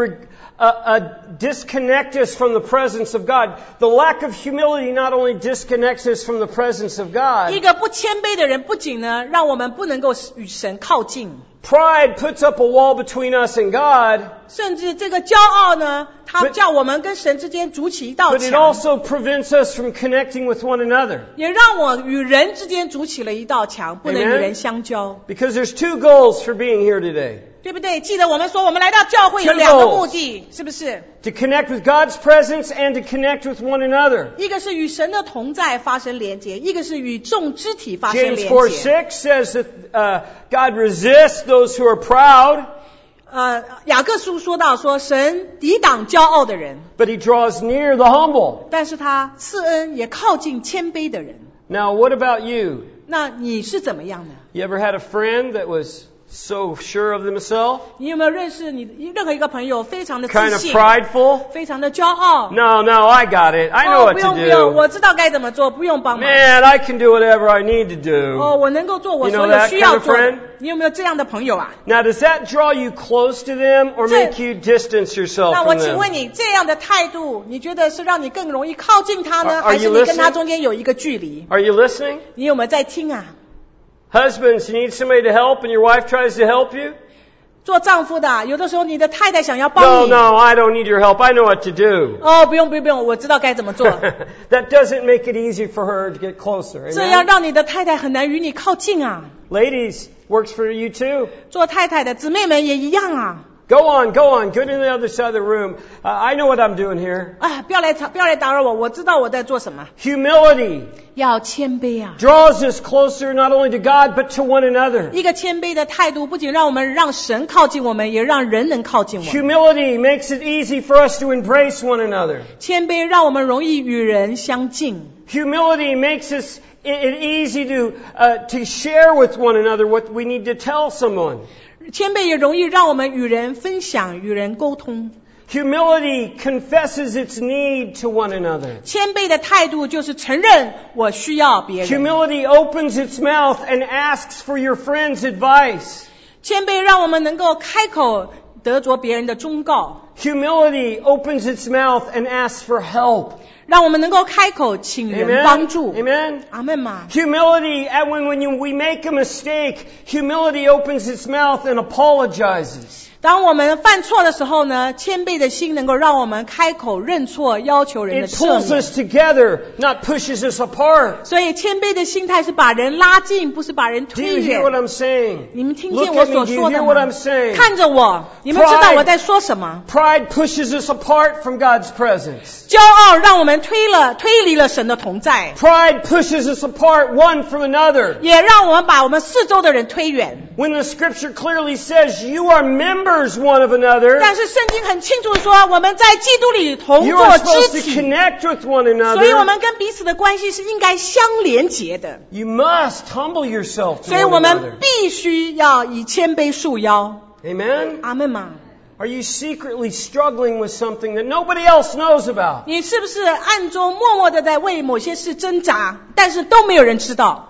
disconnect us from the presence of God. The lack of humility not only disconnects us from the presence of 一 God. 个不谦卑的人，不仅呢让我们不能够与神靠近， Pride puts up a wall between us and God, 甚至这个骄傲呢，它叫我们跟神之间筑起一道 but it 墙， also prevents us from connecting with one another. 也让我与人之间筑起了一道墙，不能与 Amen. 人相交， Because there's two goals for being here today. 对不对？记得我们说，我们来到教会有 Two 2个 goals. 目的，是不是？ To connect with God's presence and to connect with one another. 一个是与神的同在发生连结，一个是与众肢体发生 James 连 4:6 结。 says that God resists those who are proud, 雅各书说到说，神抵挡骄傲的人， but He draws near the humble. 但是他赐恩也靠近谦卑的人。 Now, what about you? 那你是怎么样呢？ You ever had a friend that was so sure of themselves, 你有没有认识你任何一个朋友非常的 kind 自 of 信， prideful? 非常的骄傲？ No, I got it. I know 哦， what 不 to 用不用， do. 我知道该怎么做，不用帮忙。 Man, I can do whatever I need to do. 哦，我能够做我 You 所 know 有 that 需要 kind of 做的 friend?。 你有没有这样的朋友啊？ Now, does that draw you close to them or make you distance yourself 那我 from 请 them? 问你，这样的态度，你觉得是让你更容易靠近他呢， Are 还是 you 你跟他 listening? 中间有一个距离？ Are you listening? 你有没有在听啊？ Husbands, you need somebody to help and your wife tries to help you? 做丈夫的，有的时候你的太太想要帮 No, 你。 no, I don't need your help. I know what to do. 哦，不用，我知道该怎么做。 That doesn't make it easy for her to get closer. 这样 Amen? 让你的太太很难与你靠近啊。 Ladies, works for you too. 做太太的姊妹们也一样啊。 Go on. Go to the other side of the room. I know what I'm doing here. 啊，不要来打扰我，我知道我在做什么。 Humility 要谦卑啊！ draws us closer not only to God, but to one another. 一个谦卑的态度，不仅让我们让神靠近我们，也让人能靠近我们。 Humility makes it easy for us to embrace one another. 谦卑让我们容易与人相近。 Humility makes it easy to share with one another what we need to tell someone. 谦卑也容易让我们与人分享、与人沟通。 Humility confesses its need to one another. 谦卑的态度就是承认我需要别人。 Humility opens its mouth and asks for your friend's advice. 谦卑让我们能够开口得着别人的忠告， Humility opens its mouth and asks for help. 让我们能够开口请人帮助。 Amen. 阿们嘛。 Humility, and when we make a mistake, humility opens its mouth and apologizes. 当我们犯错的时候呢，谦卑的心能够让我们开口认错，要求人的 It 赦 pulls 免。 us together, not pushes us apart. 所以谦卑的心态是把人拉近，不是把人 Do 推 you hear what 远。 I'm saying? 你们听 Look 见我 at me. 所 Do you 说的 hear what 吗 I'm？saying? 看着我，你们知道我在说什么？ Pride pushes us apart from God's presence. 骄傲让我们推离了神的同在， Pride pushes us apart one from another. 也让我们把我们四周的人推远。 When the scripture clearly says you are members one of another, 但是圣经很清楚地说，我们在基督里同 you 作 are 肢 supposed to 体， connect with one 所以我 another. 们跟彼此的关系是应该相连结的。 You must humble yourself to 所以 one 我 another. 们必须要以谦卑束腰。 Amen? 阿们嘛。 Are you secretly struggling with something that nobody else knows about? 你是不是暗中默默的在为某些事挣扎，但是都没有人知道？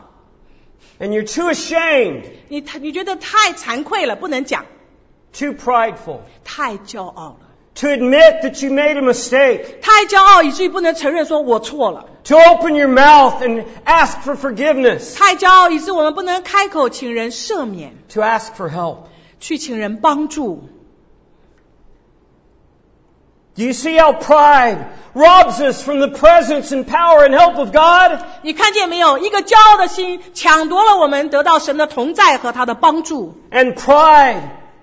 And you're too ashamed, 你觉得太惭愧了，不能讲， too prideful, 太骄傲了， to admit that you made a mistake, 太骄傲以至于不能承认说我错了， to open your mouth and ask for forgiveness, 太骄傲以致我们不能开口请人赦免， to ask for help. 去请人帮助。 Do you see how pride robs us from the presence and power and help of God? 你看见没有？一个骄傲的心抢夺了我们得到神的同在和他的帮助。 And pride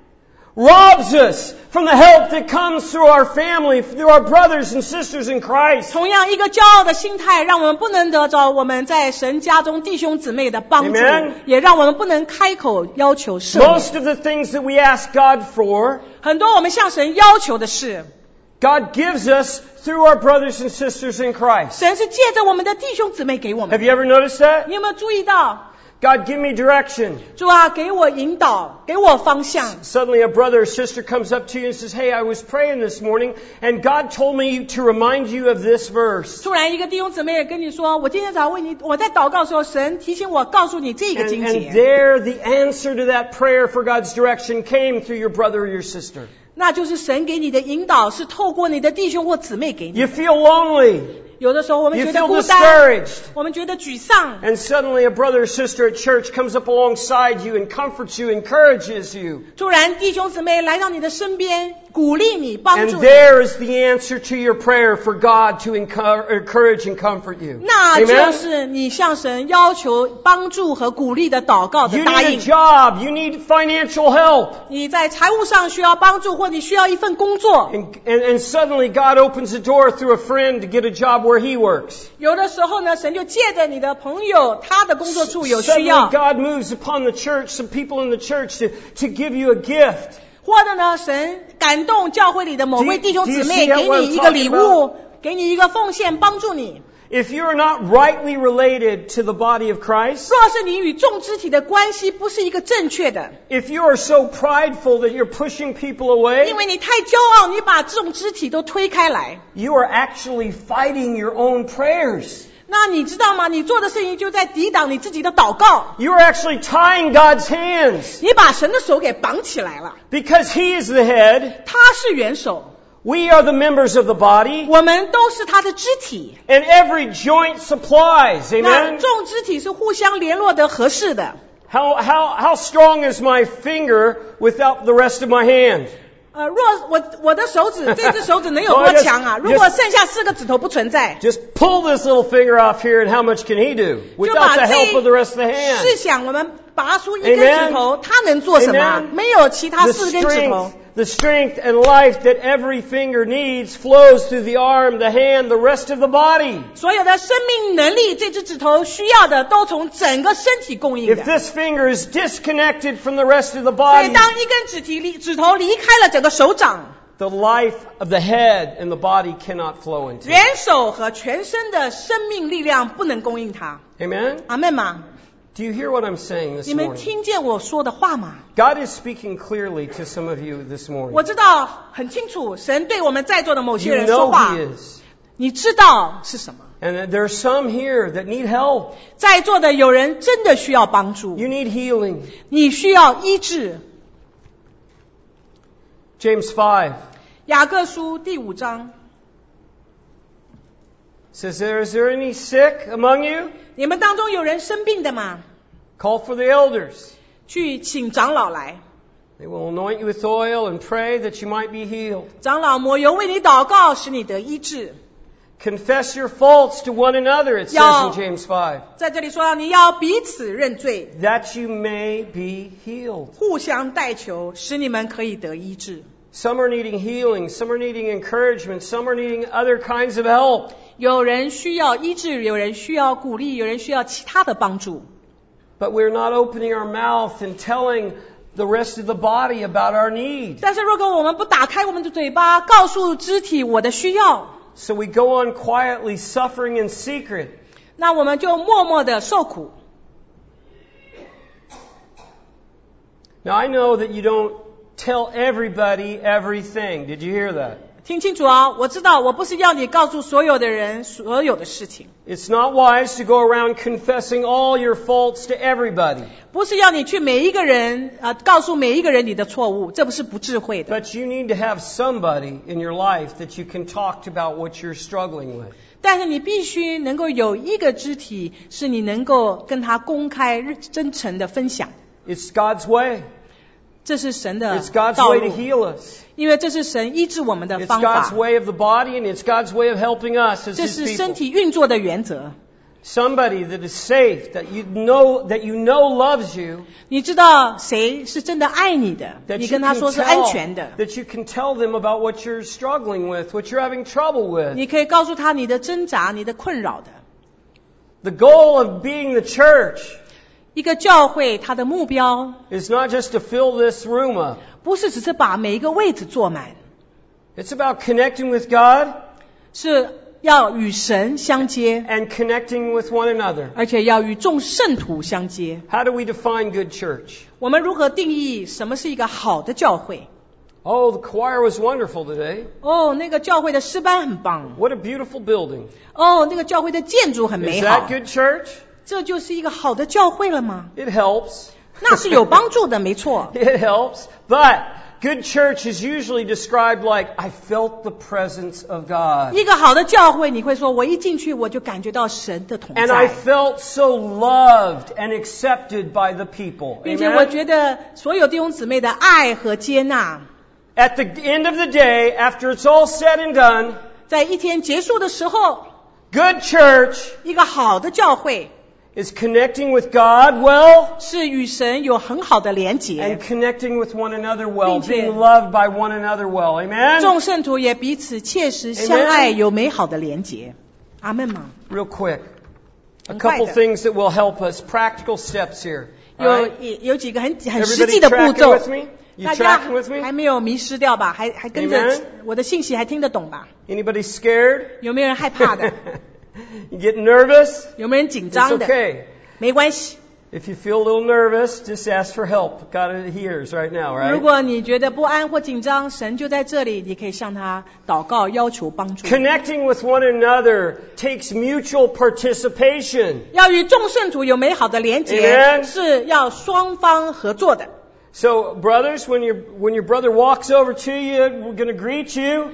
robs us from the help that comes through our family, through our brothers and sisters in Christ. 同样，一个骄傲的心态让我们不能得着我们在神家中弟兄姊妹的帮助， Amen. 也让我们不能开口要求赦免。 Most of the things that we ask God for, 很多我们向神要求的事， God gives us through our brothers and sisters in Christ. 神是借着我们的弟兄姊妹给我 Have 们。 you ever noticed that? 你有没有注意到？ God, give me direction. 主啊，给我引导，给我方向。 Suddenly a brother or sister comes up to you and says, Hey, I was praying this morning and God told me to remind you of this verse. 突然一个弟兄姊妹也跟你说，我今天早上为你，我在祷告的时候，神提醒我告诉你这个 And 经节， there the answer to that prayer for God's direction came through your brother or your sister. 那就是神给你的引导是透过你的弟兄或姊妹给你。 You feel lonely. 有的时候我们 You 觉得 feel 孤单， discouraged. 我们觉得沮丧， And suddenly a brother or sister at church comes up alongside you and comforts you, encourages you. 突然弟兄姊妹来到你的身边，鼓励你，帮 And 助你。 there is the answer to your prayer for God to encourage and comfort you. 那就 Amen? 是你向神要求帮助和鼓励的祷告的 You 答 need a 应。 job. You need financial help. 你在财务上需要帮助，或你需要一份工作。 And suddenly God opens the door through a friend to get a job where he works. 有的时候呢，神就借着你的朋友，他的工作处有需 Suddenly 要， God moves upon the church, some people in the church to give you a gift. 或者呢，神感动教会里的某位弟兄姊妹， Do you see 给 what 你 I'm 一个礼 talking 物，给你一个奉献，帮助你。 If you are not rightly related to the body of Christ, 若是你与众肢体的关系不是一个正确的， if you are so prideful that you're pushing people 因 away, 为你太骄傲，你把众肢体都推开来。 you are actually fighting your own prayers. 那你知道吗？你做的事情就在抵挡你自己的祷告， You are actually tying God's hands 你把神的手给绑起来了。 because He is the head. 他是元首， We are the members of the body, 我们都是他的肢体。 and every joint supplies. 那 Amen. 众肢体是互相联络的合适的。 How strong is my finger without the rest of my hand? 若我的手指，这只手指能有多强啊？如果剩下4个指头不存在， Just pull this little finger off here, and how much can he do 就 without 把 the help of the rest of the 试 hand? 想，我们拔出一根指头，他能做什么 Amen 没有其他 The 4根指头。 strength and life that every finger needs flows through the arm, the hand, the rest of the body. 所有的生命能力，这只指头需要的都从整个身体供应 If 的。 this finger is disconnected from the rest of the 所以 body, 当一根指头离开了整个手掌， the life of the head and the body cannot flow into. 元首和全身的生命力量不能供应它。 Amen? 阿们吗？ Do you hear what I'm saying this 你们 morning? 听见我说的话吗？ God is speaking clearly to some of you this 我 morning. 知道很清楚，神对我们在座的某些 You 人说 know 话， He is. 你知道是什么？ And there are some here that need help. 在座的有人真的需要帮助， You need healing. 你需要医治。 James 5 雅各书第5章， says, Is there any sick among you? 你们当中有人生病的吗？ Call for the elders. 去请长老来， They will anoint you with oil and pray that you might be healed. 长老抹油为你祷告，使你得医治。 Confess your faults to one another, it says in James 5, 在这里说到你要彼此认罪， that you may be healed. 互相代求，使你们可以得医治。 Some are needing healing, some are needing encouragement, some are needing other kinds of help. 有人需要医治，有人需要鼓励，有人需要其他的帮助。 But we're not opening our mouth and telling the rest of the body about our need. 但是如果我们不打开我们的嘴巴，告诉肢体我的需要， So we go on quietly suffering in secret. 那我们就默默的受苦。 Now I know that you don't tell everybody everything. Did you hear that? 听清楚啊！我知道我不是要你告诉所有的人所有的事情， It's not wise to go around confessing all your faults to everybody. 不是要你去每一个人告诉每一个人你的错误，这不是不智慧的。 But you need to have somebody in your life that you can talk about what you're struggling with. 但是你必须能够有一个肢体，是你能够跟他公开、真诚的分享。 It's God's way. 这是神的 It's God's 道 way to 路， heal us. 因为这是神医治我们的 It's 方 God's 法， way of the body, and it's God's way of helping us as 这 His 是身 people. 体运作的原则。 Somebody that is safe, that you know loves you, 你知道谁是真的爱你的， that 你 you 跟他 can 说是安 tell, 全的， that you can tell them about what you're struggling with, what you're having trouble with. 你可以告诉他你的挣扎、你的困扰的。 The goal of being the church 一个教会，它的目标 is not just to fill this room up. 不是只是把每一个位置坐满， It's about connecting with God 是要与神相接， and connecting with one another. 而且要与众圣徒相接。 How do we define good church? 我们如何定义什么是一个好的教会？ Oh, the choir was wonderful today. 哦，那个教会的诗班很棒。 What a beautiful building. 哦，那个教会的建筑很美 Is 好 that。good church? 这就是一个好的教会了吗？ It helps. 那是有帮助的，没错。 It helps. But good church is usually described like, I felt the presence of God. 一个好的教会，你会说，我一进去我就感觉到神的同 And I 在， felt so loved and accepted by the people. 并且我 Amen? 觉得所有弟兄姊妹的爱和接纳， At the end of the day, after it's all said and done, 在一天结束的时候， good church 一个好的教会 is connecting with God well 是与神有很好的连 and 结， connecting with one another well, 并且 being loved by one another well. Amen? 众圣徒也彼此切实相爱，有美好的连结。阿门吗？ Real quick. A 很快 couple 的。 things that will help us. Practical steps here. All right? 有几个很实 Everybody 际的步 tracking 骤 with，me? You 大家 tracking with me? 还没有迷失掉吧？还跟着 Amen 我的信息还听得懂吧？ Anybody scared? 有没有人害怕的？ You get nervous? 有没有人紧 It's 张的？ okay. 没关系。 If you feel a little nervous, just ask for help. God hears right now, 如 right? 果你觉得不安或紧张，神就在这里，你可以向他祷告，要求帮助。 Connecting with one another takes mutual participation. 要与众圣徒有美好的连结， Amen 是要双方合作的。 So, brothers, when your brother walks over to you, we're going to greet you.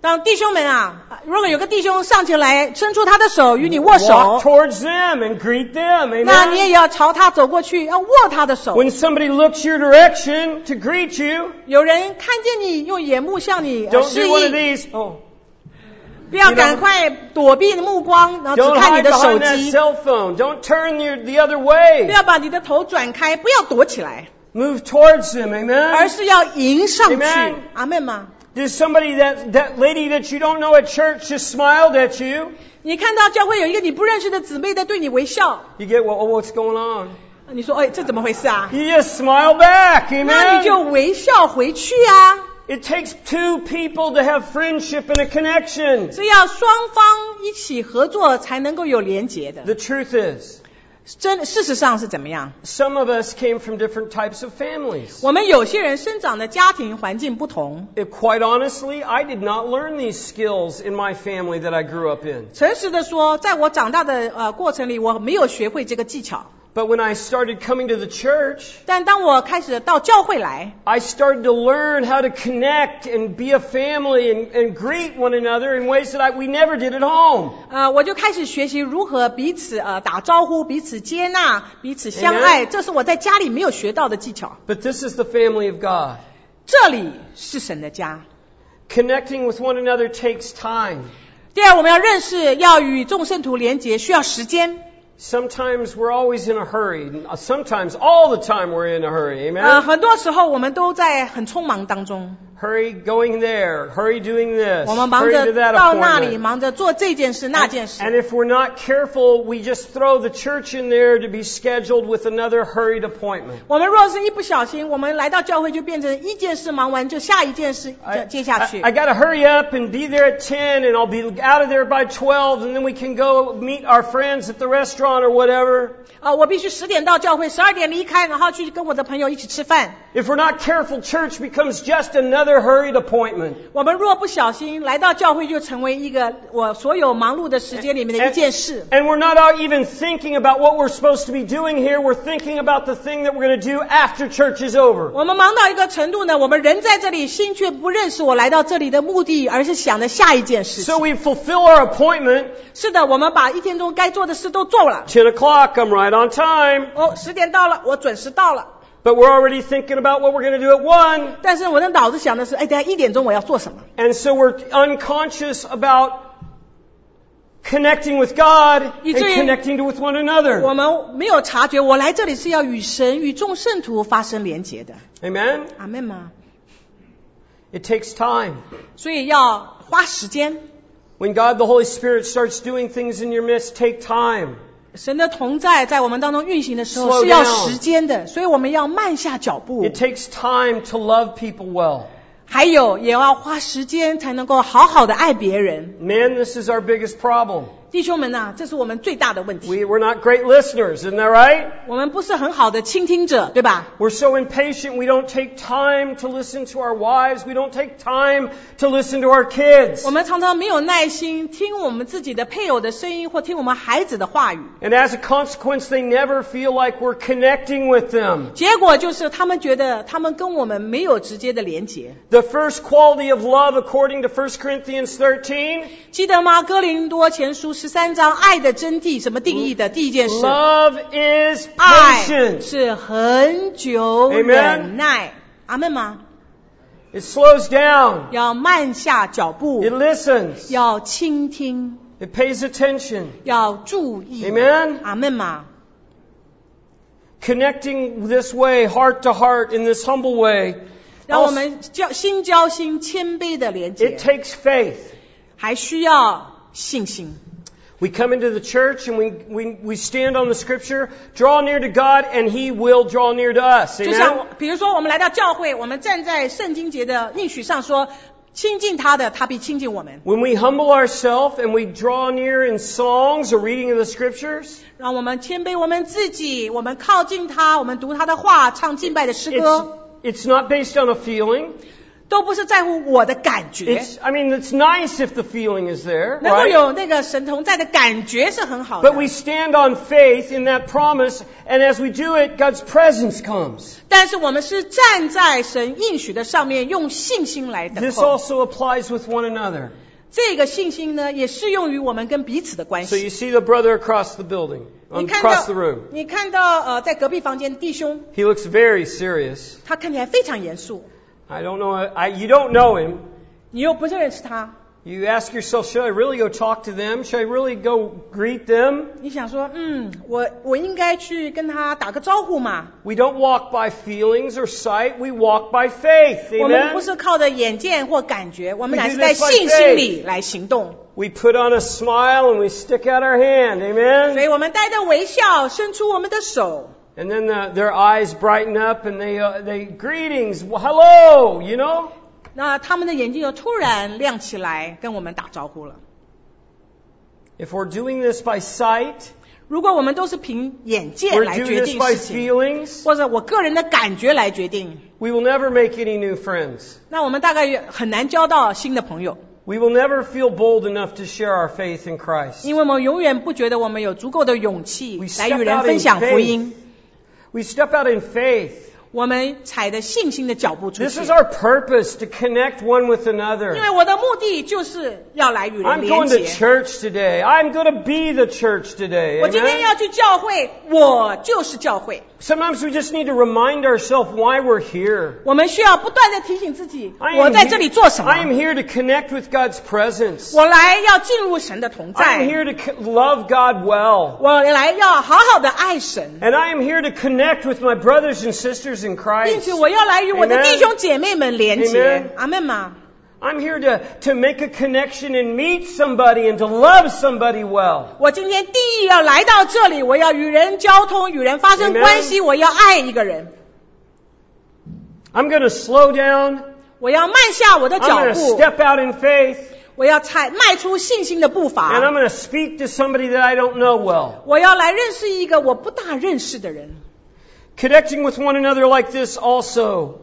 当弟兄们啊，如果有个弟兄上前来伸出他的手与你握 walk 手， towards them and greet them. 那你也 Amen. 要朝他走过去，要握他的手。 When somebody looks your direction to greet you, 有人看见你用眼目向你 don't 示 do one of 意， these. Oh, 不要赶快躲避目光，然后 don't 只看你 hide 的手 behind that 机， cell phone. Don't turn the other 不 way. 要把你的头转开，不要躲起来， Move towards them. 而 Amen. 是要迎上去 Amen。 阿们吗？ Does somebody that lady that you don't know at church just smiled at you? 你看到教会有一个你不认识的姊妹在对你微笑， You get, well, what's going on? 你说，哎，这怎么回事啊？ You just smile back. 那你就 Amen. 微笑回去啊。 It takes two people to have friendship and a connection. 是要双方一起合作才能够有连结的。 The truth is, 事实上是怎么样？ some of us came from different types of families. 我们有些人生长的家庭环境不同。 Quite honestly, I did not learn these skills in my family that I grew up in. 诚实的说，在我长大的过程里，我没有学会这个技巧。 But when I started coming to the church, 但当我开始到教会来， I started to learn how to connect and be a family and greet one another in ways that we never did at home. 我就开始学习如何彼此打招呼、彼此接纳、彼此相爱。 Amen. 这是我在家里没有学到的技巧。 But this is the family of God. 这里是神的家。 Connecting with one another takes time. 第二，我们要认识，要与众圣徒连结，需要时间。 Sometimes we're always in a hurry. Sometimes all the time we're in a hurry. Amen. 很多时候我们都在很匆忙当中， Hurry going there. Hurry doing this. 我们忙 Hurry 着 to that 到那里， appointment. 忙着做这件事那件事。 And if we're not careful, we just throw the church in there to be scheduled with another hurried appointment. 我们若是一不小心，我们来到教会就变成一件事忙完就下一件事接下去。 I got to hurry up and be there at 10 and I'll be out of there by 12 and then we can go meet our friends at the restaurant or whatever. 我必须10点到教会，12点离开，然后去跟我的朋友一起吃饭。 If we're not careful, church becomes just another hurried appointment. 我们若不小心来到教会，就成为一个我所有忙碌的时间里面的一件事。 And we're not even thinking about what we're supposed to be doing here. We're thinking about the thing that we're going to do after church is over. 我们忙到一个程度呢，我们人在这里，心却不认识我来到这里的目的，而是想着下一件事情。 So we fulfill our appointment. 是的，我们把一天中该做的事都做了。 10 o'clock, I'm right on time. 10点到了，我准时到了。 But we're already thinking about what we're going to do at 1. 但是我的脑子想的是，等下1点钟我要做什么？ And so we're unconscious about connecting with God and 以至于 connecting with one another. 我们没有察觉，我来这里是要与神、与众圣徒发生连结的。 Amen? 阿们吗？ It takes time. 所以要花时间。 When God the Holy Spirit starts doing things in your midst, take time. 神的同在我们当中运行的时 Slow 候是要 down. 时间的，所以我们要慢下脚步。 It takes time to love people well. 还有也要花时间才能够好好的爱别人。 Men, this is our biggest problem. 弟兄们啊，这是我们最大的问题。 We're not great listeners, isn't that right? 我们不是很好的倾听者，对吧？ We're so impatient, we don't take time to listen to our wives, we don't take time to listen to our kids. 我们常常没有耐心听我们自己的配偶的声音，或听我们孩子的话语。 And as a consequence, they never feel like we're connecting with them. 结果就是他们觉得他们跟我们没有直接的连结。 The first quality of love, according to 1 Corinthians 13, 记得吗？哥林多前书13章爱的真谛怎么定义的？第一件事， love is 爱 patient. 是很久 Amen 忍耐。阿们吗？ It slows down. 要慢下脚步 It，listens. 要倾听， It pays attention. 要注意。 Amen? 阿们吗？ Connecting this way, heart to heart, in this humble way, 让我们心交心，谦卑的连接 it，takes faith. 还需要信心。 We come into the church and we stand on the scripture, draw near to God, and He will draw near to us. 就 Amen? 像比如说，我们来到教会，我们站在圣经节的应许上说，亲近他的，他必亲近我们。 When we humble ourselves and we draw near in songs or reading of the scriptures, 让我们谦卑我们自己，我们靠近他，我们读他的话，唱敬拜的诗歌。 it's not based on a feeling. 都不是在乎我的感觉。 It's nice if the feeling is there, 能够 right? 有那个神同在的感觉是很好的。 But we stand on faith in that promise, and as we do it, God's presence comes. 但是我们是站在神应许的上面，用信心来等 This 候。 also applies with one another. 这个信心呢，也适用于我们跟彼此的关 So 系。 you see the brother across the building, 你看 across 到 the room. 你看到在隔壁房间的弟兄， He looks very serious. 他看起来非常严肃， I don't know, you don't know him. 你又不认识他， You ask yourself, should I really go talk to them? Should I really go greet them? 你想说，我应该去跟他打个招呼嘛？ We don't walk by feelings or sight, we walk by faith. 我们不 Amen? 是靠着眼见或感觉，我们 We 乃 do 是在 this by 信心里来行动。 We put on a smile and we stick out our hand. 所 Amen? 以我们带着微笑，伸出我们的手。 And then their eyes brighten up and they greetings, hello, you know? 那他们的眼睛就突然亮起来，跟我们打招呼了。 If we're doing this by sight, 如果我们都是凭眼见 we're 来 doing 决 this 定 by 事情， feelings, 或者我个人的感觉来决定， we will never make any new friends. 那我们大概很难交到新的朋友， We will never feel bold enough to share our faith in Christ. 因为我们永远不觉得我们有足够的勇气 We 来 step 与人 out 分 in 享福音。 We step out in faith. 我们踩着信心的脚步出 This 去 is，our purpose, to connect one with 因 another. 为我的目的就是要来与人 I'm 连 going to 结。 church today. I'm going to be the church today. 我今天 Amen? 要去教会，我就是教会。 Sometimes we just need to remind ourselves why we're here. 我们需要不断的提醒自己， I 我 am 在这里做什 I am 么？ here to connect with God's presence. 我来要进入神的同 I am 在， here to love God well. 我来要好好的爱神， And I am here to connect with my brothers and sisters in 并 Christ. 且我要来与我的 Amen 弟兄姐妹们连结 Amen。 阿门吗？ I'm here to make a connection and meet somebody and to love somebody well. 我今天第一要来到这里，我要与人交通，与人发生 Amen 关系，我要爱一个人， I'm going to slow down. 我要慢下我的 I'm 脚 going to 步， step out in faith. 我要迈出信心的步 And 伐， I'm going to speak to somebody that I don't know well. 我要来认识一个我不大认识的人。 Connecting with one another like this also,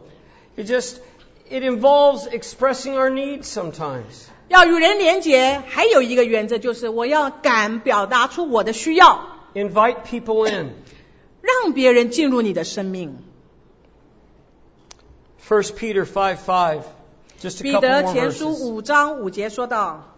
it involves expressing our needs sometimes. 要与人连结，还有一个原则就是我要敢表达出我的需要， Invite people in. 让别人进入你的生命。 1 Peter 5:5. Just a 彼 couple 得 more 前书 verses. 5章5节说道，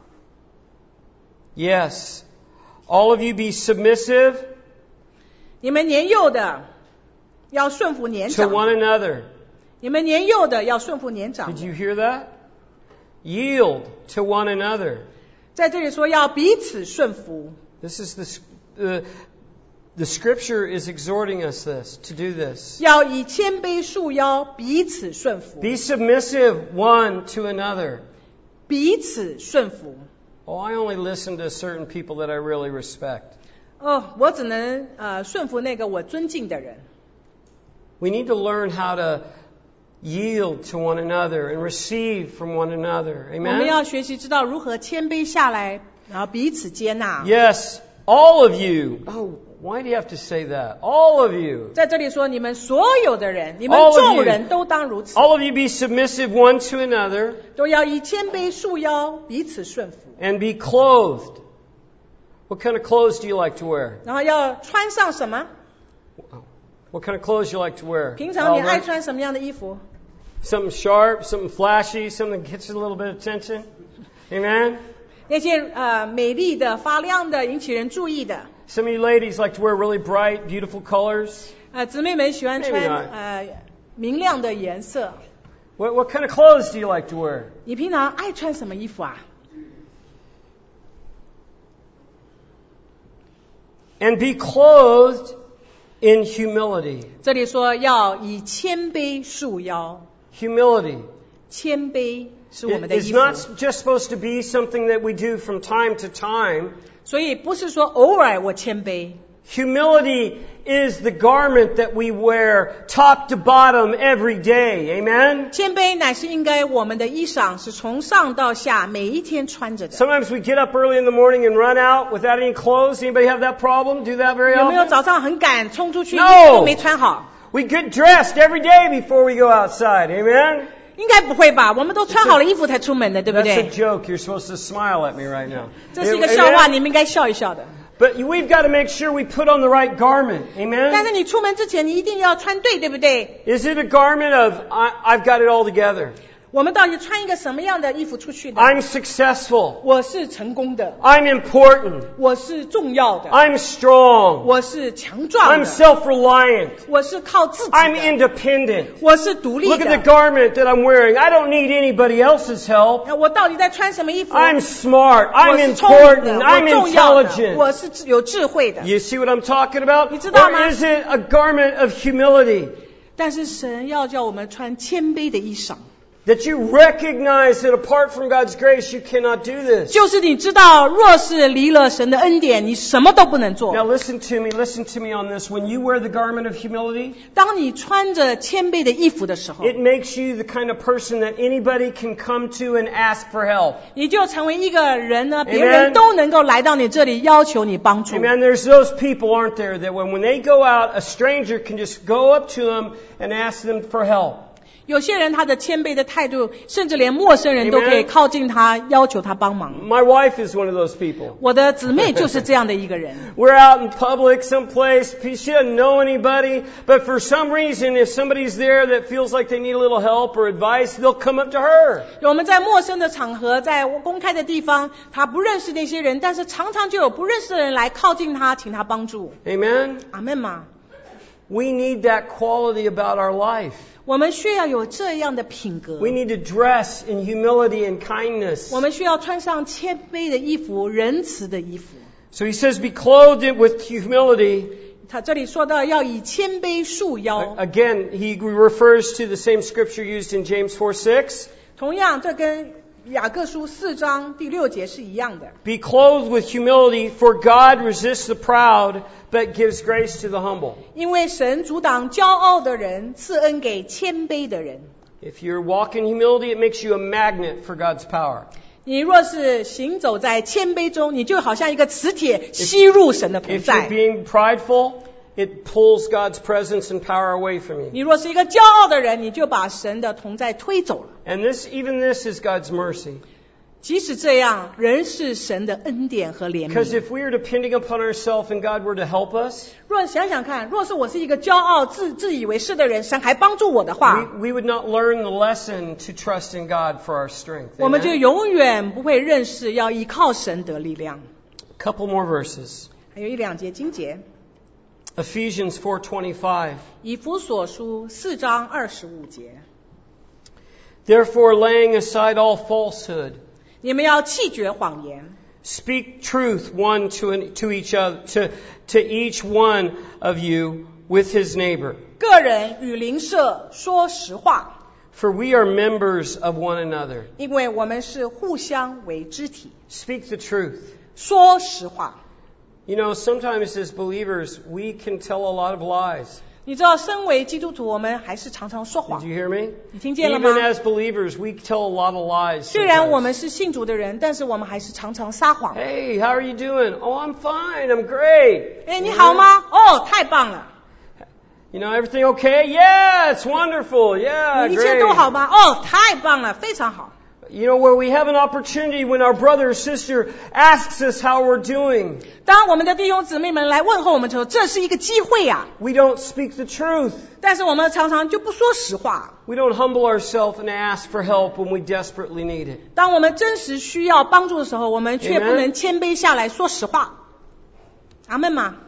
Yes. All of you be submissive 你们年幼的要顺服年 to 长， one another. 你们年幼的要顺服年长 Did。you hear that? Yield to one another. 在这里说要彼此顺服， This is the scripture is exhorting us to do this. 要以谦卑束腰，彼此顺服， Be submissive one to another. 彼此顺服。 Oh, I only listen to certain people that I really respect. 我只能顺服那个我尊敬的人。 We need to learn how to yield to one another and receive from one another. 我们 Amen? 要学习知道如何谦卑下来，然后彼此接纳。 Yes, all of you. Oh, why do you have to say that? All of you. 在这里说，你们所有的人，你们 All of 众 you 人都当如此， All of you be submissive one to another 都要以谦卑束腰，彼此顺服， and be clothed. What kind of clothes do you like to wear? 然后要穿上什么？ What kind of clothes you like to wear? 平常你爱 Albert? 穿什么样的衣服？ Something sharp, something flashy, something that gets a little bit of attention. Amen? 那些美丽的、发亮的、引起人注意的。 Some of you ladies like to wear really bright, beautiful colors. 姊妹们喜欢 Maybe 穿明亮的颜色。 What kind of clothes do you like to wear? 你平常爱穿什么衣服啊？ And be clothed in humility. 这里说要以谦卑束腰， Humility. 谦卑是我们的 It's 衣 not 服， just supposed to be something that we do from time to time. 所以不是说偶尔我谦卑。 Humility is the garment that we wear top to bottom every day. Amen? 谦卑乃是应该我们的衣裳是从上到下每一天穿着的。 Sometimes we get up early in the morning and run out without any clothes. Anybody have that problem? Do that very 有没有 often? 早上很赶冲出去，衣 No 服都没穿好？ We get dressed every day before we go outside. Amen? 应该不会吧？我们都穿好了衣服才出门的，对不 That's a 对？ joke. You're supposed to smile at me right now. 这是一个笑话， Amen? 你们应该笑一笑的。 But we've got to make sure we put on the right garment. 但 Amen? 是你出门之前，你一定要穿对，对不对？ Is it a garment of, I've got it all together? 我们到底穿一个什么样的衣服出去的？ I'm successful. 我是成功的， I'm important. 我是重要的， I'm strong. 我是强壮 I'm 的， self-reliant. 我是靠自己 I'm 的， independent. 我是独立 Look at the 的。 garment that I'm wearing. I don't need anybody else's help. 那我到底在穿什么衣服？ I'm smart. 我 I'm 是聪明的， important. 我 I'm 重要的， intelligent. 我是有智慧的。 You see what I'm talking about? 你知道吗？ Or is it a garment of humility? 但是神要叫我们穿谦卑的衣裳， That you recognize that apart from God's grace, you cannot do this. 就是你知道，若是离了神的恩典，你什么都不能做。 Now listen to me on this. When you wear the garment of humility, 当你穿着谦卑的衣服的时候， it makes you the kind of person that anybody can come to and ask for help. 你就成为一个人呢，别人都能够来到你这里要求你帮助。 Amen. There's those people, aren't there, that when they go out, a stranger can just go up to them and ask them for help. 有些人他的谦卑的态度，甚至连陌生人都可以靠近他，要求他帮忙。 My wife is one of those people. 我的姊妹就是这样的一个人。 We're out in public someplace. She doesn't know anybody, but for some reason, if somebody's there that feels like they need a little help or advice, they'll come up to her. 我们在陌生的场合，在公开的地方，他不认识那些人，但是常常就有不认识的人来靠近他，请他帮助。 Amen? 阿们吗？ We need that quality about our life. 我们需要有这样的品格。 We need to dress in humility and kindness. 我们需要穿上谦卑的衣服，仁慈的衣服。 So he says, be clothed with humility. 他这里说到要以谦卑束腰。 Again, he refers to the same scripture used in James 4:6. 同样，这跟雅各书4章第6节是一样的。 Be clothed with humility, for God resists the proud, but gives grace to the humble. 因为神阻挡骄傲的人，赐恩给谦卑的人。 If you walk in humility, it makes you a magnet for God's power. 你若是行走在谦卑中，你就好像一个磁铁吸入神的同 If you're 在。 being prideful, it pulls God's presence and power away from you. 你若是一个骄傲的人，你就把神的同在推走了。 And even this is God's mercy. 即使这样，仍是神的恩典和怜 Because 悯。 if we are depending upon ourselves and God were to help us, 若想想看，若是我是一个骄傲、自以为是的人，神还帮助我的话， we would not learn the lesson to trust in God for our strength. 我们就 Amen? 永远不会认识要依靠神得力量。 Couple more verses. 还有1-2节经节， Ephesians 4:25. 以弗所书4章25节， Therefore, laying aside all falsehood, 你们要弃绝谎言， speak truth one to each other, to each one of you with his neighbor. 个人与邻舍说实话， For we are members of one another. 因为我们是互相为肢体。 Speak the truth. 说实话， You know, sometimes as believers, we can tell a lot of lies. 你知道，身为基督徒，我们还是常常说 Did 谎。 you hear me? 你听见了吗？ Even as believers, we tell a lot of lies. 虽然我 sometimes. 们是信主的人，但是我们还是常常撒谎。 Hey, how are you doing? Oh, I'm fine. I'm great. 哎，你好吗？哦，太棒了。 You know, everything okay? Yeah, it's wonderful. Yeah, 一切都 great. 好吗？哦，太棒了，非常好。 You know, where we have an opportunity when our brother or sister asks us how we're doing, 当我们的弟兄姊妹们来问候我们的时候，这是一个机会啊。 we don't speak the truth. 但是我们常常就不说实话。 We don't humble ourselves and ask for help when we desperately need it. 当我们真实需要帮助的时候，我们却 Amen. 不能谦卑下来说实话。阿们吗？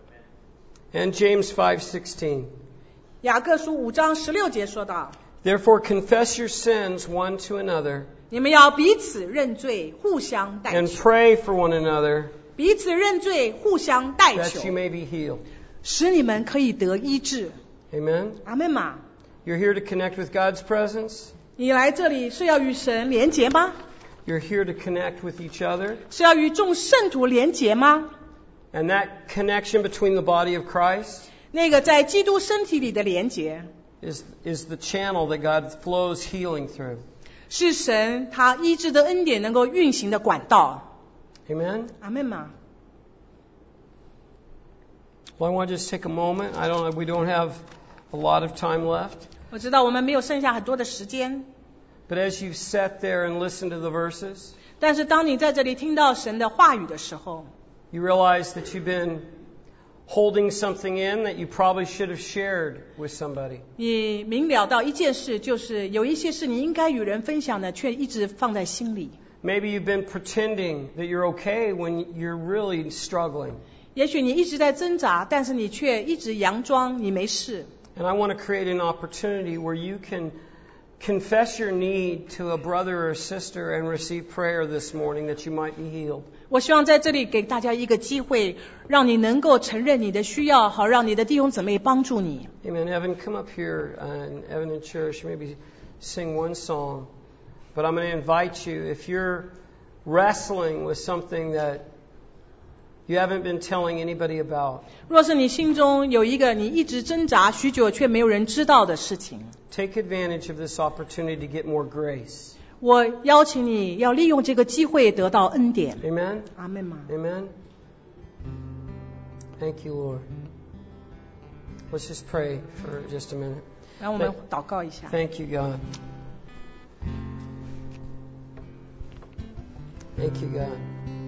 And James 5:16. 雅各书5章16节说道： Therefore confess your sins one to another 你们要彼此认罪，互相代 and 求， pray for one another 彼此认罪，互相代 that 求 you，may be healed. 使你们可以得医治。 Amen. 阿们吗？ You're here to connect with God's presence. 你来这里是要与神连结吗？ You're here to connect with each other. 是要与众圣徒连结吗？ And that connection between the body of Christ 那个在基督身体里的连结， is the channel that God flows healing through. 是神他医治的恩典能够运行的管道。 Amen. 阿们吗？ Well, I want to just take a moment. We don't have a lot of time left. 我知道我们没有剩下很多的时间， But as you've sat there and listened to the verses, 但是当你在这里听到神的话语的时候， you realize that you've been holding something in that you probably should have shared with somebody. 你明了到一件事，就是有一些事你应该与人分享的，却一直放在心里。 Maybe you've been pretending that you're okay when you're really struggling. 也许你一直在挣扎，但是你却一直佯装你没事。 And I want to create an opportunity where you can confess your need to a brother or a sister and receive prayer this morning that you might be healed. 我希望在这里给大家一个机会，让你能够承认你的需要，好让你的弟兄姊妹帮助你。 Amen. Evan, come up here, and Evan and Cherish, maybe sing one song. But I'm going to invite you, if you're wrestling with something that you haven't been telling anybody about, 若是你心中有一个你一直挣扎许久却没有人知道的事情， take advantage of this opportunity to get more grace. 我邀请你要利用这个机会得到恩典。 Amen? 阿们吗？ Amen? Thank you, Lord. Let's just pray for just a minute. 让我们祷告一下。 Thank you, God. Thank you, God.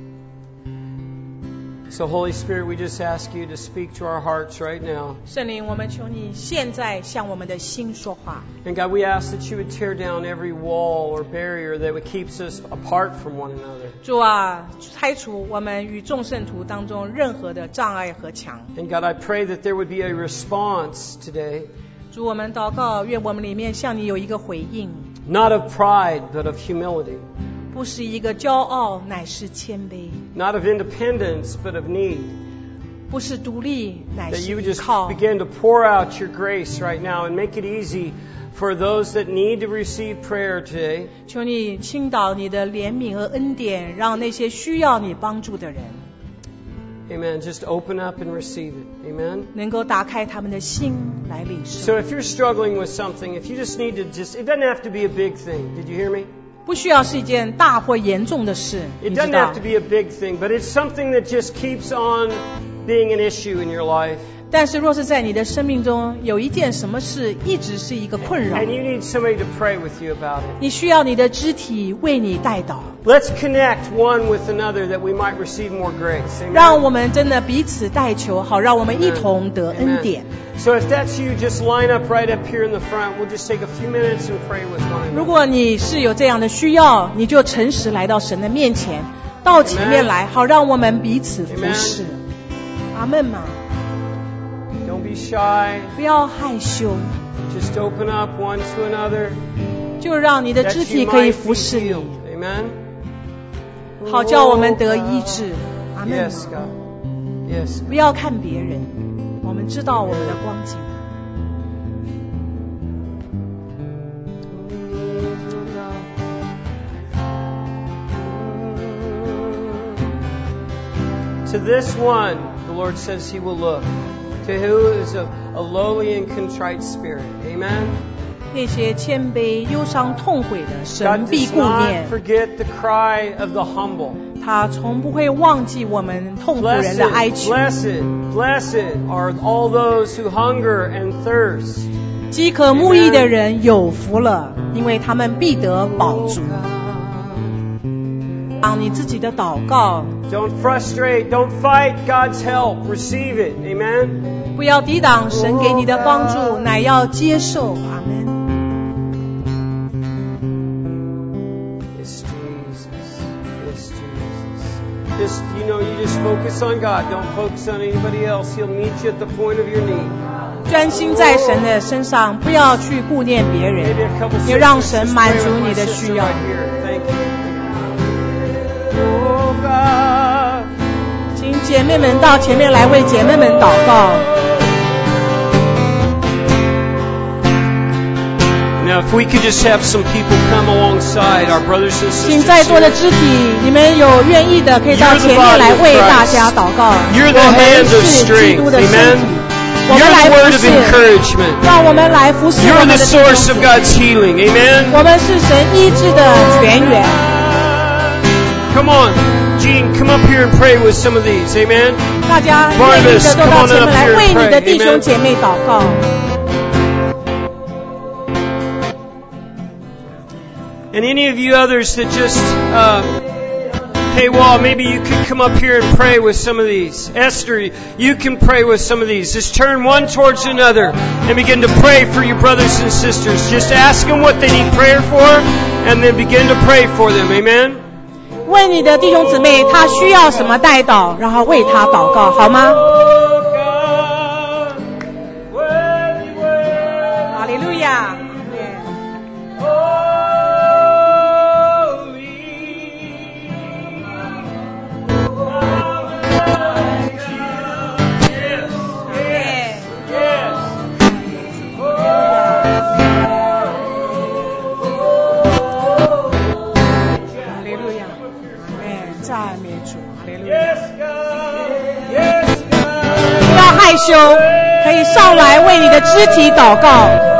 So, Holy Spirit, we just ask you to speak to our hearts right now. 圣灵，我们求你现在向我们的心说话。 And God, we ask that you would tear down every wall or barrier that would keeps us apart from one another. 主啊，拆除我们与众圣徒当中任何的障碍和墙。 And God, I pray that there would be a response today, 主，我们祷告，愿我们里面向你有一个回应， not of pride, but of humility. 不是一个骄傲，乃是谦卑； Not of independence, but of need. 不是独立，乃 That 是 you would 依 just 靠。 begin to pour out your grace right now and make it easy for those that need to receive prayer today. 求你倾倒你的怜悯和恩典，让那些需要你帮助的人 Amen. Just open up and receive it. Amen. 能够打开他们的心来领受。 So if you're struggling with something, if you just need to it doesn't have to be a big thing. Did you hear me? 不需要是一件大或严重的事， It 你知 doesn't 道 have to。be a big thing, but it's something that just keeps on being an issue in your life. 但是若是在你的生命中有一件什么事一直是一个困扰， And you need somebody to pray with you about it. 你需要你的肢体为你带导， Let's connect one with another that we might receive more grace. Amen. 让我们真的彼此代求，好让我们一同得恩典。 So if that's you, just line up right up here in the front. We'll just take a few minutes and pray with one 如 another. 果你是有这样的需要，你就诚实来到神的面前，到前面来，好让我们彼此服侍。阿们嘛， Don't be shy. 不要害羞， Just open up one to another 就让你的肢 that 体 you 可以 might 服 be 侍你， healed. Amen. 好叫我们得医治。阿们 Yes, 嘛， God. Yes. 不要看别人，我们知道我们的光景。 To this one, the Lord says He will look. To who is a lowly and contrite spirit. Amen. 那些谦卑、忧伤、痛悔的，神 God 必 does 顾 not 念。 forget the cry of the humble. 他从不会忘记我们痛苦人的哀 Blessed, 求。 blessed, blessed are all those who hunger and thirst. 饥渴慕义的人有福了，因为他们必得饱足。让你自己的祷告， Don't frustrate, don't fight God's help. Receive it. Amen. 不要抵挡神给你的帮助，乃要接受。阿门。 Yes, Jesus. Yes, Jesus. Just, you just focus on God. Don't focus on anybody else. He'll meet you at the point of your need. 专心在神的身上，不要去顾念别 Maybe 人， a couple 也让 sisters 神 just 满 pray 足 with 你 my 的 sister 需要。 right here. Thank you. Oh, God. 请姐妹们到前面来为姐妹们祷告。 Now, if we could just have some people come alongside our brothers and 请 sisters 在座的 here. 肢体，你们有愿意的，可以到前面来为大家祷告。 You're the 我们 hand of 是基 strength. 督的身 Amen. 体，我 You're 们来 the 服 word of 侍， encouragement. 让我们来服侍我 You're 们 the 的弟兄 source 姊 of 妹。 God's healing. Amen. 我们是神医治的泉源。 Come on. Gene, come up here and pray with some of these. Amen. 大家愿意的都到前面来为你的弟兄姐妹祷告。 And any of you others that just, hey, Wall, maybe you could come up here and pray with some of these. Esther, you can pray with some of these. Just turn one towards another and begin to pray for your brothers and sisters. Just ask them what they need prayer for and then begin to pray for them. Amen? 问你的弟兄姊妹他需要什么代祷，然后为他祷告，好吗？哈利路亚。害羞，可以上来为你的肢体祷告。